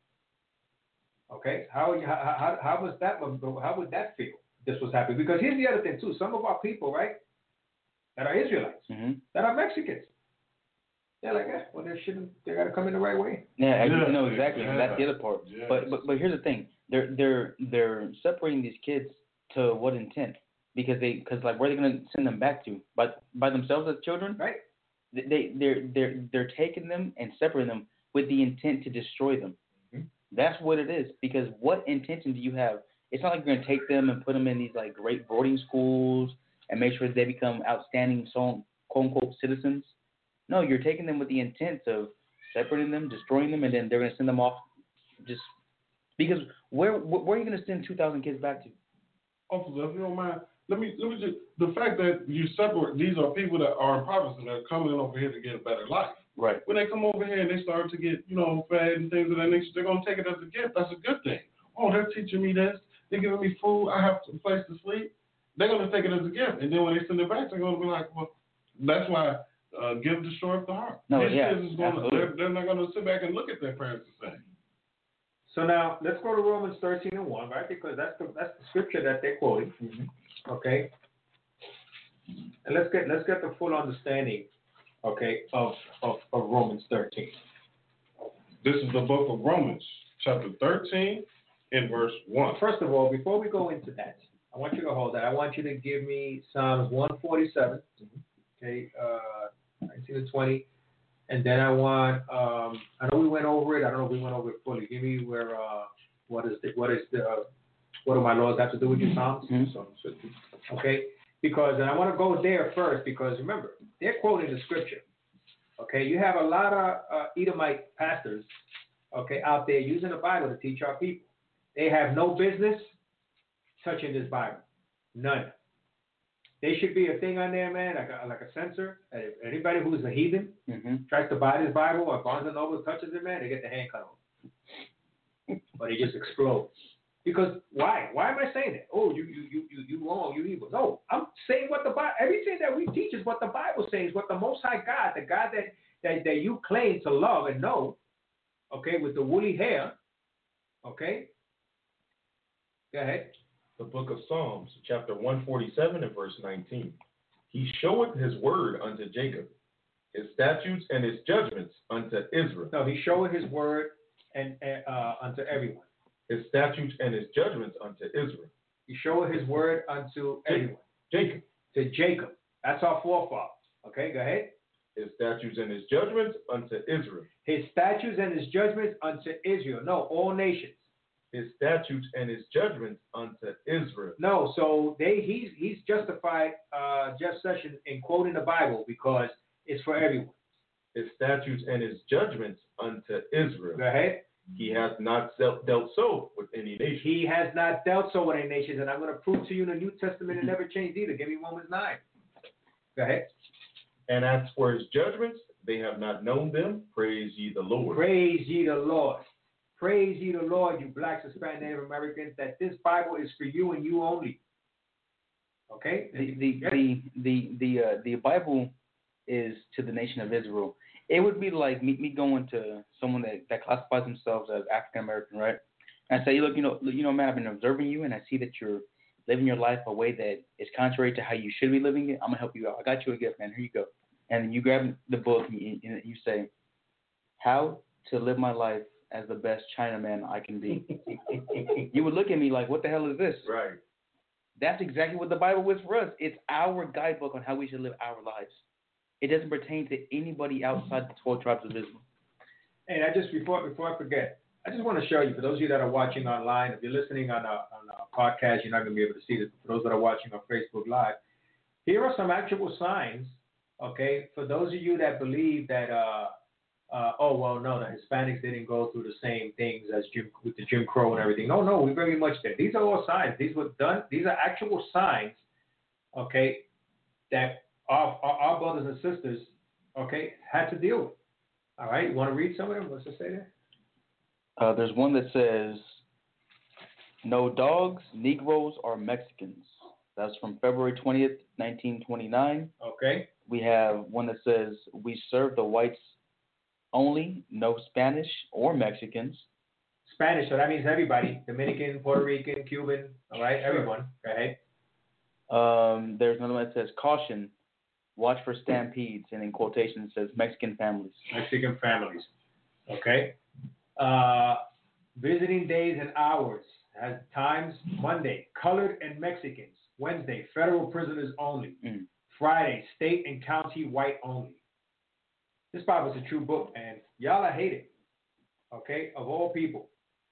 Okay, how how how how was that? How would that feel? If this was happening, because here's the other thing too. Some of our people, right, that are Israelites, Mm-hmm. that are Mexicans, they're like, eh, well, they shouldn't. They got to come in the right way. Yeah, I Yeah. know exactly. Yeah. That's the other part. Yes. But but but here's the thing. They're they're they're separating these kids to what intent? Because they because like where are they gonna send them back to? By by themselves as children? Right. They they're they're they're taking them and separating them with the intent to destroy them. Mm-hmm. That's what it is. Because what intention do you have? It's not like you're gonna take them and put them in these like great boarding schools and make sure they become outstanding so quote unquote citizens. No, you're taking them with the intent of separating them, destroying them, and then they're gonna send them off. Just because where where are you gonna send two thousand kids back to? Officer, if you don't mind, let me let me just the fact that you separate these are people that are in poverty and they're coming over here to get a better life. Right. When they come over here and they start to get, you know, fed and things of that nature, they're gonna take it as a gift. That's a good thing. Oh, they're teaching me this, they're giving me food, I have a place to sleep. They're gonna take it as a gift. And then when they send it back, they're gonna be like, well, that's why uh, give destroyeth the heart. No, These yeah, kids is gonna absolutely. they're, they're not gonna sit back and look at their parents the same. So now let's go to Romans thirteen and one, right? Because that's the that's the scripture that they're quoting. Mm-hmm. Okay. And let's get let's get the full understanding, okay, of, of, of Romans thirteen. This is the book of Romans, chapter thirteen, in verse one. First of all, before we go into that, I want you to hold that. I want you to give me Psalms one forty-seven, okay, uh, nineteen to twenty, and then I want. Um, I know we went over it. I don't know if we went over it fully. Give me where. Uh, what is the what is the uh, what do my laws have to do with your Psalms? Mm-hmm. Psalms fifty. Okay, because and I want to go there first because remember they're quoting the scripture. Okay, you have a lot of uh, Edomite pastors, okay, out there using the Bible to teach our people. They have no business touching this Bible, none. They should be a thing on there, man, like a, like a censor. If anybody who's a heathen Mm-hmm. tries to buy this Bible or Barnes and Noble touches it, man, they get the hand cut off, or they just explode. Because why? Why am I saying that? Oh, you you you you you wrong, you evil. No, I'm saying what the Bible. Everything that we teach is what the Bible says. What the Most High God, the God that that that you claim to love and know, okay, with the woolly hair, okay. Go ahead. The book of Psalms, chapter one forty-seven and verse nineteen. He showeth his word unto Jacob, his statutes and his judgments unto Israel. No, he showed his word and uh, unto everyone. His statutes and his judgments unto Israel. He showed his word unto everyone. Jacob. To Jacob. That's our forefather. Okay, go ahead. His statutes and his judgments unto Israel. His statutes and his judgments unto Israel. No, all nations. His statutes and his judgments unto Israel. No, so they he's he's justified uh, Jeff Sessions in quoting the Bible because it's for everyone. His statutes and his judgments unto Israel. Go ahead. He hath not dealt so with any nation. He has not dealt so with any nations, and I'm going to prove to you in the New Testament it never changed either. Give me Romans nine. Go ahead. And as for his judgments, they have not known them. Praise ye the Lord. Praise ye the Lord. Praise ye the Lord, you blacks, Hispanic, Native Americans, that this Bible is for you and you only. Okay? The the the the the, uh, the Bible is to the nation of Israel. It would be like me, me going to someone that, that classifies themselves as African American, right? And I say, look, you know, you know, man, I've been observing you, and I see that you're living your life a way that is contrary to how you should be living it. I'm gonna help you out. I got you a gift, man. Here you go. And then you grab the book and you, and you say, "How to live my life as the best Chinaman I can be." You would look at me like, "What the hell is this?" Right. That's exactly what the Bible is for us. It's our guidebook on how we should live our lives. It doesn't pertain to anybody outside the twelve tribes of Israel. And I just before before I forget, I just want to show you, for those of you that are watching online, if you're listening on a, on a podcast, you're not going to be able to see this. But for those that are watching on Facebook Live, here are some actual signs Okay, for those of you that believe that, uh, uh, oh well, no, the Hispanics didn't go through the same things as Jim with the Jim Crow and everything. No, no, we very much did. These are all signs. These were done. These are actual signs. Okay, that our, our, our brothers and sisters, okay, had to deal with. All right, you want to read some of them? What's it say there? Uh, there's one that says, "No dogs, Negroes, or Mexicans." That's from February twentieth, nineteen twenty-nine. Okay. We have one that says, "We serve the whites only, no Spanish or Mexicans." Spanish, so that means everybody. Dominican, Puerto Rican, Cuban, all right, sure. Everyone. Go ahead. Um, there's another one that says, "Caution, watch for stampedes," and in quotation it says, "Mexican families." Mexican families. Okay. Uh, visiting days and hours has times: Monday, colored and Mexicans. Wednesday, federal prisoners only. Mm. Friday, state and county white only. This Bible's a true book, man. Y'all are hated. Okay, of all people.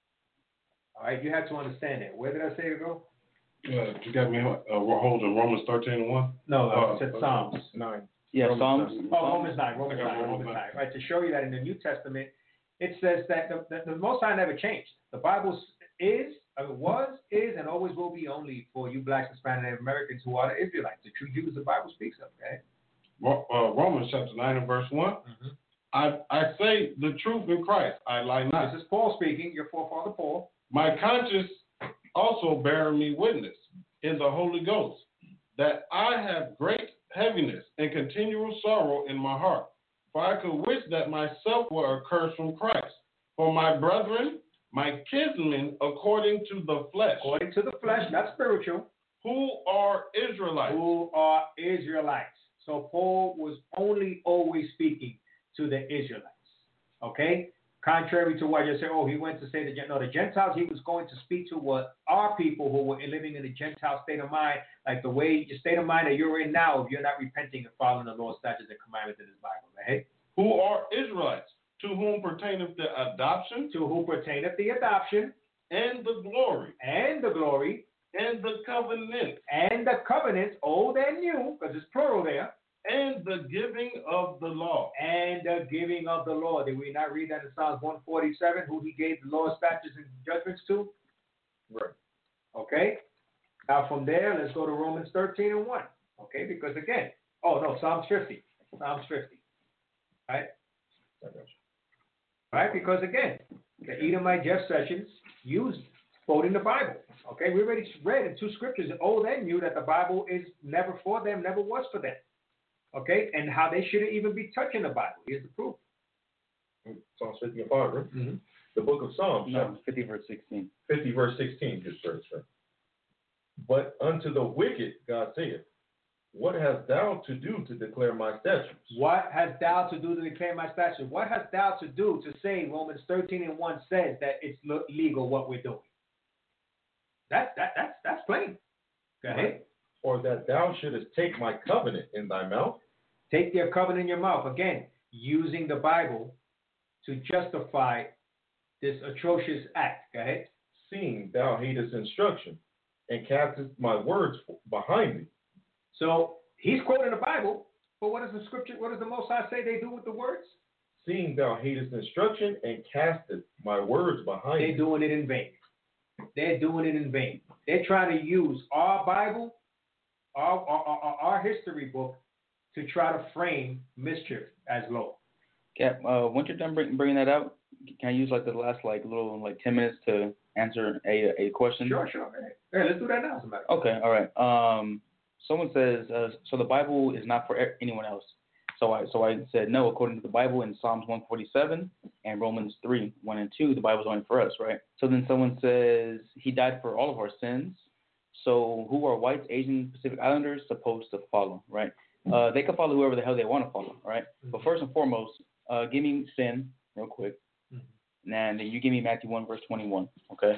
All right, you have to understand that. Where did I say to go? Uh, you got me uh, holding Romans thirteen and one? No, no, uh, it said Psalms. nine. Yeah, Romans Psalms. nine. Oh, Romans nine, Romans I got nine, Romans Romans nine. nine. Right, to show you that in the New Testament, it says that the, the, the Most High never changed. The Bible is, uh, was, is, and always will be only for you blacks, Hispanic, and Americans who are the Israelites, the true Jews the Bible speaks of, okay? Uh, Romans chapter nine and verse one. Mm-hmm. I, I say the truth in Christ, I lie not. This is Paul speaking, your forefather Paul. My conscience also bearing me witness in the Holy Ghost that I have great heaviness and continual sorrow in my heart. For I could wish that myself were accursed from Christ. For my brethren, my kinsmen, according to the flesh, According to the flesh, not spiritual, who are Israelites. who are Israelites. So Paul was only always speaking to the Israelites. Okay? Contrary to what you say, oh, he went to say the no, the Gentiles he was going to speak to were our people who were living in a Gentile state of mind, like the way your state of mind that you're in now if you're not repenting and following the law, statutes, and commandments in this Bible, right? Who are Israelites, to whom pertaineth the adoption, To who pertaineth the adoption, and the glory, and the glory, and the covenant, and the covenants, old and new, because it's plural there, and the giving of the law. and the giving of the law. Did we not read that in Psalms one forty-seven, who he gave the law, statutes, and judgments to? Right. Okay? Now from there, let's go to Romans thirteen and one. Okay? Because again, oh no, Psalms fifty. Psalms fifty. Right? I got you. Right? Because again, the Edomite Jeff Sessions used quoting the Bible. Okay? We already read in two scriptures, old and new, that the Bible is never for them, never was for them. Okay? And how they shouldn't even be touching the Bible. Here's the proof. Psalms fifty and five, right? Mm-hmm. The book of Psalms, No, fifty verse sixteen. fifty, verse sixteen, just verse, right? But unto the wicked, God saith, what hast thou to do to declare my statutes? What hast thou to do to declare my statute? What hast thou to do to say Romans thirteen and one says that it's legal what we're doing? That's that that's that's plain. Go ahead. Right. Or that thou shouldest take my covenant in thy mouth? Take their covenant in your mouth. Again, using the Bible to justify this atrocious act. Go ahead. Seeing thou hatest instruction, and castest my words behind thee. So he's quoting the Bible, but what does the scripture, what does the Most High say they do with the words? Seeing thou hatest instruction, and castest my words behind They're thee. doing it in vain. They're doing it in vain. They're trying to use our Bible, our, our, our, our history book, to try to frame mischief as law. Cap, uh, once you're done bring, bringing that out, can I use like the last like little like ten minutes to answer a a question? Sure, sure. Hey, hey, let's do that now, somebody. Okay, all right. Um, someone says uh, so the Bible is not for e- anyone else. So I so I said no. According to the Bible in Psalms one forty-seven and Romans three one and two, the Bible's only for us, right? So then someone says he died for all of our sins. So who are whites, Asian, Pacific Islanders supposed to follow, right? Uh, they can follow whoever the hell they want to follow, right? Mm-hmm. But first and foremost, uh, give me sin real quick, mm-hmm. and then you give me Matthew one verse twenty-one, okay?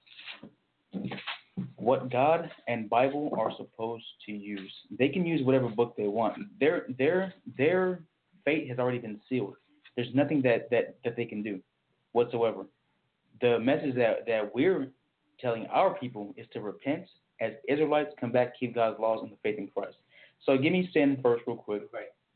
What God and Bible are supposed to use. They can use whatever book they want. Their their their fate has already been sealed. There's nothing that, that, that they can do whatsoever. The message that, that we're telling our people is to repent as Israelites, come back, keep God's laws, and the faith in Christ. So give me sin first real quick. Right.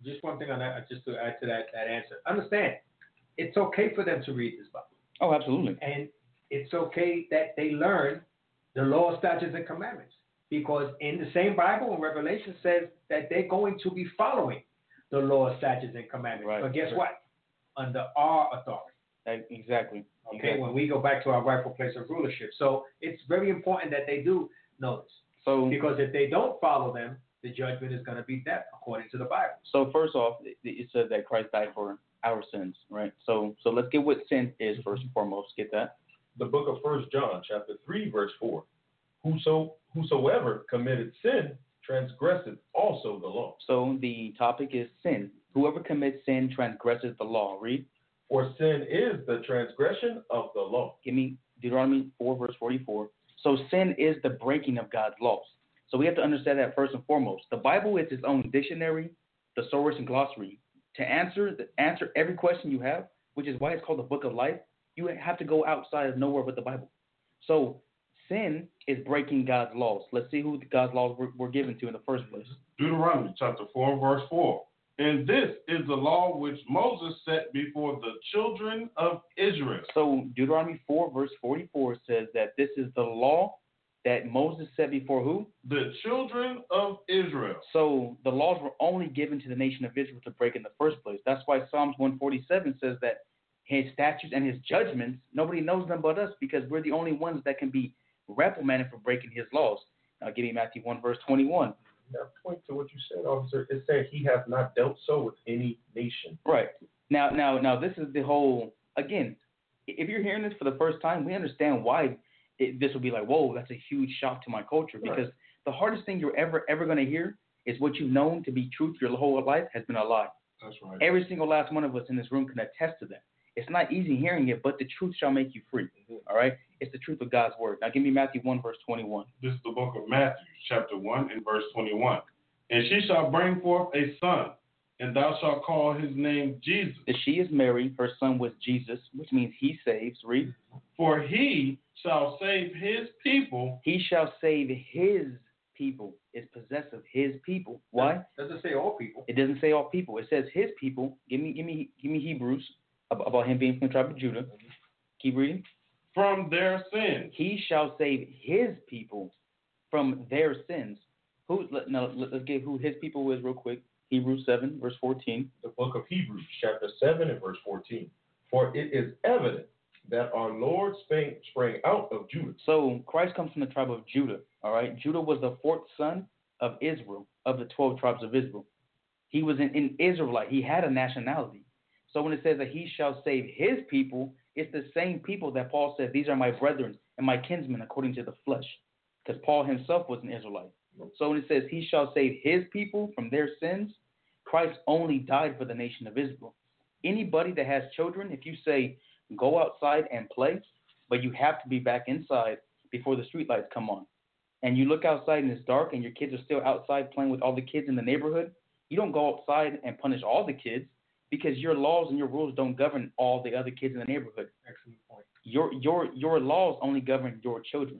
just one thing on that, just to add to that, that answer. Understand, it's okay for them to read this Bible. Oh, absolutely. And it's okay that they learn the law, statutes, and commandments. Because in the same Bible, in Revelation, says that they're going to be following the law, statutes, and commandments. Right. But guess Right. what? Under our authority. That, exactly. Okay, exactly. when we go back to our rightful place of rulership. So it's very important that they do know this. So, Because if they don't follow them, the judgment is going to be death, according to the Bible. so first off, it, it says that Christ died for our sins, right? So, so let's get what sin is first and foremost. Get that? The book of First John, chapter three, verse four. Whoso whosoever committed sin transgresseth also the law. So the topic is sin. Whoever commits sin transgresses the law. Read. For sin is the transgression of the law. Give me Deuteronomy four, verse forty-four. So sin is the breaking of God's laws. So we have to understand that first and foremost. The Bible is its own dictionary, thesaurus, and glossary. To answer the, answer every question you have, which is why it's called the Book of Life, you have to go outside of nowhere but the Bible. So sin is breaking God's laws. Let's see who God's laws were, were given to in the first place. Deuteronomy chapter four, verse four. And this is the law which Moses set before the children of Israel. So Deuteronomy four, verse forty-four says that this is the law that Moses set before who? The children of Israel. So the laws were only given to the nation of Israel to break in the first place. That's why Psalms one forty-seven says that his statutes and his judgments, nobody knows them but us, because we're the only ones that can be reprimanded for breaking his laws. Now give me Matthew one, verse twenty-one. Now, point to what you said, officer. It said he hath not dealt so with any nation. Right. Now, now, now, this is the whole, again, if you're hearing this for the first time, we understand why it, this will be like, whoa, that's a huge shock to my culture. Because Right. the hardest thing you're ever, ever going to hear is what you've known to be truth your whole life has been a lie. That's right. Every single last one of us in this room can attest to that. It's not easy hearing it, but the truth shall make you free. All right? It's the truth of God's word. Now give me Matthew one, verse twenty-one. This is the book of Matthew, chapter one, and verse twenty-one. And she shall bring forth a son, and thou shalt call his name Jesus. The she is Mary. Her son was Jesus, which means he saves. Read. For he shall save his people. He shall save his people. It's possessive, his people. Why? Doesn't say all people. It doesn't say all people. It says his people. Give me, give me, give me Hebrews about him being from the tribe of Judah. Keep reading. From their sins. He shall save his people from their sins. Who? Let, no, let, let's get who his people is real quick. Hebrews seven, verse fourteen. The book of Hebrews, chapter seven, and verse fourteen. For it is evident that our Lord sprang, sprang out of Judah. So Christ comes from the tribe of Judah. All right. Judah was the fourth son of Israel, of the twelve tribes of Israel. He was an, an Israelite. He had a nationality. So when it says that he shall save his people, it's the same people that Paul said, these are my brethren and my kinsmen according to the flesh. Because Paul himself was an Israelite. So when it says he shall save his people from their sins, Christ only died for the nation of Israel. Anybody that has children, if you say, go outside and play, but you have to be back inside before the street lights come on, and you look outside and it's dark and your kids are still outside playing with all the kids in the neighborhood, you don't go outside and punish all the kids, because your laws and your rules don't govern all the other kids in the neighborhood. Excellent point. Your your your laws only govern your children.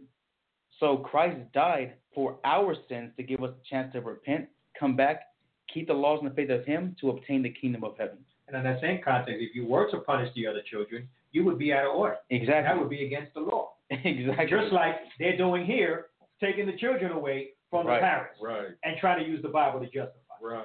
So Christ died for our sins to give us a chance to repent, come back, keep the laws and the faith of him to obtain the kingdom of heaven. And in that same context, if you were to punish the other children, you would be out of order. Exactly. That would be against the law. Exactly. Just like they're doing here, taking the children away from Right. the parents Right, and trying to use the Bible to justify. right.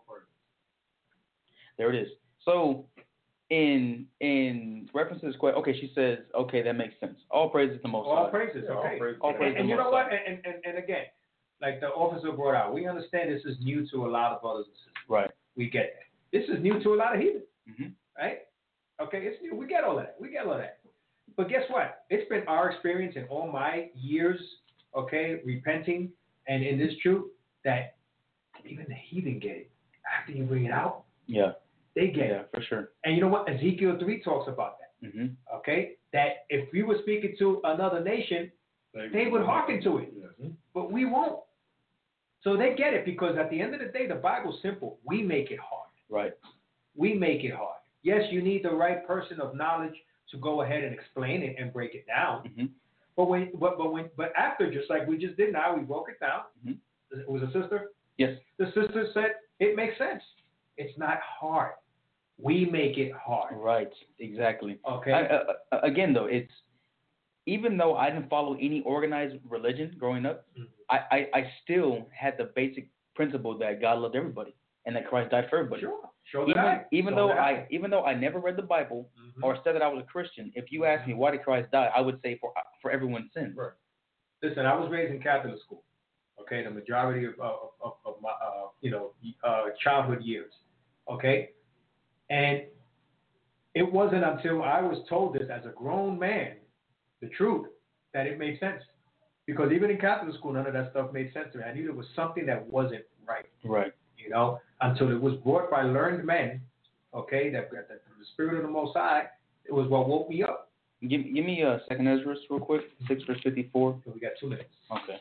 There it is. So in in reference to this question, okay, she says, okay, that makes sense. All praises to the Most All High. praises, Yeah, all okay. praises. All And, praises and to you the know Most what? High. And, and, and again, like the officer brought out, we understand this is new to a lot of brothers and sisters. Right. We get that. This is new to a lot of heathens, Mm-hmm. right? Okay, it's new. We get all that. We get all that. But guess what? It's been our experience in all my years, okay, repenting and in this truth, that even the heathen get it. After you bring it out, Yeah. they get Yeah, it. for sure. And you know what? Ezekiel three talks about that, Mm-hmm. okay? That if we were speaking to another nation, they would hearken to it. Yes. But we won't. So they get it, because at the end of the day, the Bible's simple. We make it hard. Right. We make it hard. Yes, you need the right person of knowledge to go ahead and explain it and break it down. Mm-hmm. But when, but, but when, but after, just like we just did now, we broke it down. Mhm. It was a sister. Yes. The sister said it makes sense. It's not hard. We make it hard. Right. Exactly. Okay. I, uh, uh, again, though, it's even though I didn't follow any organized religion growing up, mm-hmm. I, I, I still had the basic principle that God loved everybody and that Christ died for everybody. Sure. Show even that. even Show though that. I even though I never read the Bible mm-hmm. or said that I was a Christian, if you ask me why did Christ die, I would say for for everyone's sins. Right. Listen, I was raised in Catholic school. Okay, the majority of of, of, of my uh, you know uh, childhood years. Okay, and it wasn't until I was told this as a grown man, the truth, that it made sense. Because even in Catholic school, none of that stuff made sense to me. I knew there was something that wasn't right. Right. You know, until it was brought by learned men, okay, that, that, that the Spirit of the Most High, it was what woke me up. Give, give me uh, Second Ezra real quick, six verse fifty-four. So we got two minutes. Okay.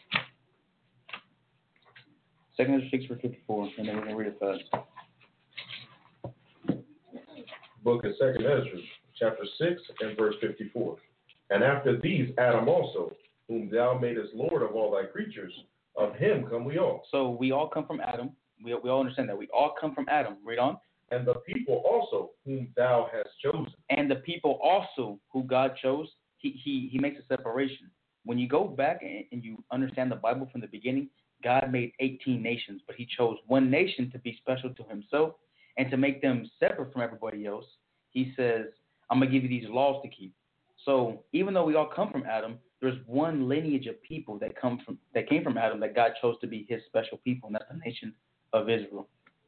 Second Ezra six verse fifty-four, and then we're gonna read it fast. Book of Second Ezra, chapter six and verse fifty-four. And after these, Adam also, whom thou madest Lord of all thy creatures, of him come we all. So we all come from Adam. We we all understand that. We all come from Adam. Read on. And the people also, whom thou hast chosen. And the people also who God chose, he he, he makes a separation. When you go back and, and you understand the Bible from the beginning, God made eighteen nations, but he chose one nation to be special to himself and to make them separate from everybody else. He says, I'm going to give you these laws to keep. So even though we all come from Adam, there's one lineage of people that come from that came from Adam that God chose to be his special people, and that's the nation of Israel.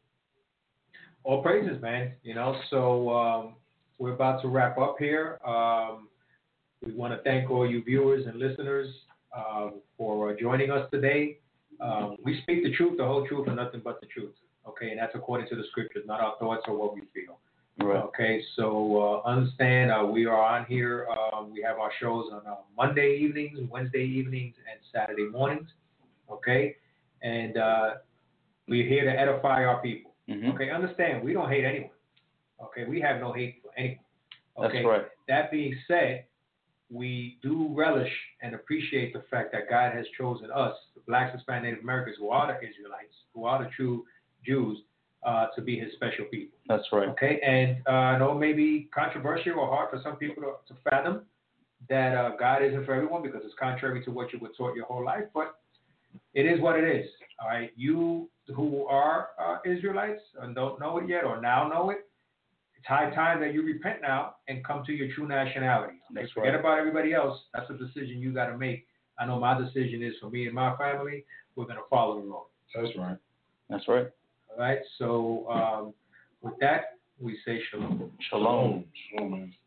All praises, man. You know, so um, we're about to wrap up here. Um, we want to thank all you viewers and listeners um, for uh, joining us today. Um, we speak the truth, the whole truth, and nothing but the truth. Okay, and that's according to the scriptures, not our thoughts or what we feel. Right. Okay, so uh, understand uh, we are on here. Um, we have our shows on uh, Monday evenings, Wednesday evenings, and Saturday mornings. Okay, and uh, we're here to edify our people. Mm-hmm. Okay, understand we don't hate anyone. Okay, we have no hate for anyone. Okay, that's right. That being said, we do relish and appreciate the fact that God has chosen us, the Blacks, Hispanic, Native Americans, who are the Israelites, who are the true Jews, uh, to be his special people. That's right. Okay, and uh, I know it may be controversial or hard for some people to, to fathom that uh, God isn't for everyone because it's contrary to what you were taught your whole life, but it is what it is. All right, you who are uh, Israelites and don't know it yet or now know it, it's high time that you repent now and come to your true nationality. Okay? That's Forget right. about everybody else. That's a decision you got to make. I know my decision is for me and my family. We're going to follow the road. That's right. That's right. All right. So um, with that, we say shalom. Shalom. Shalom, man.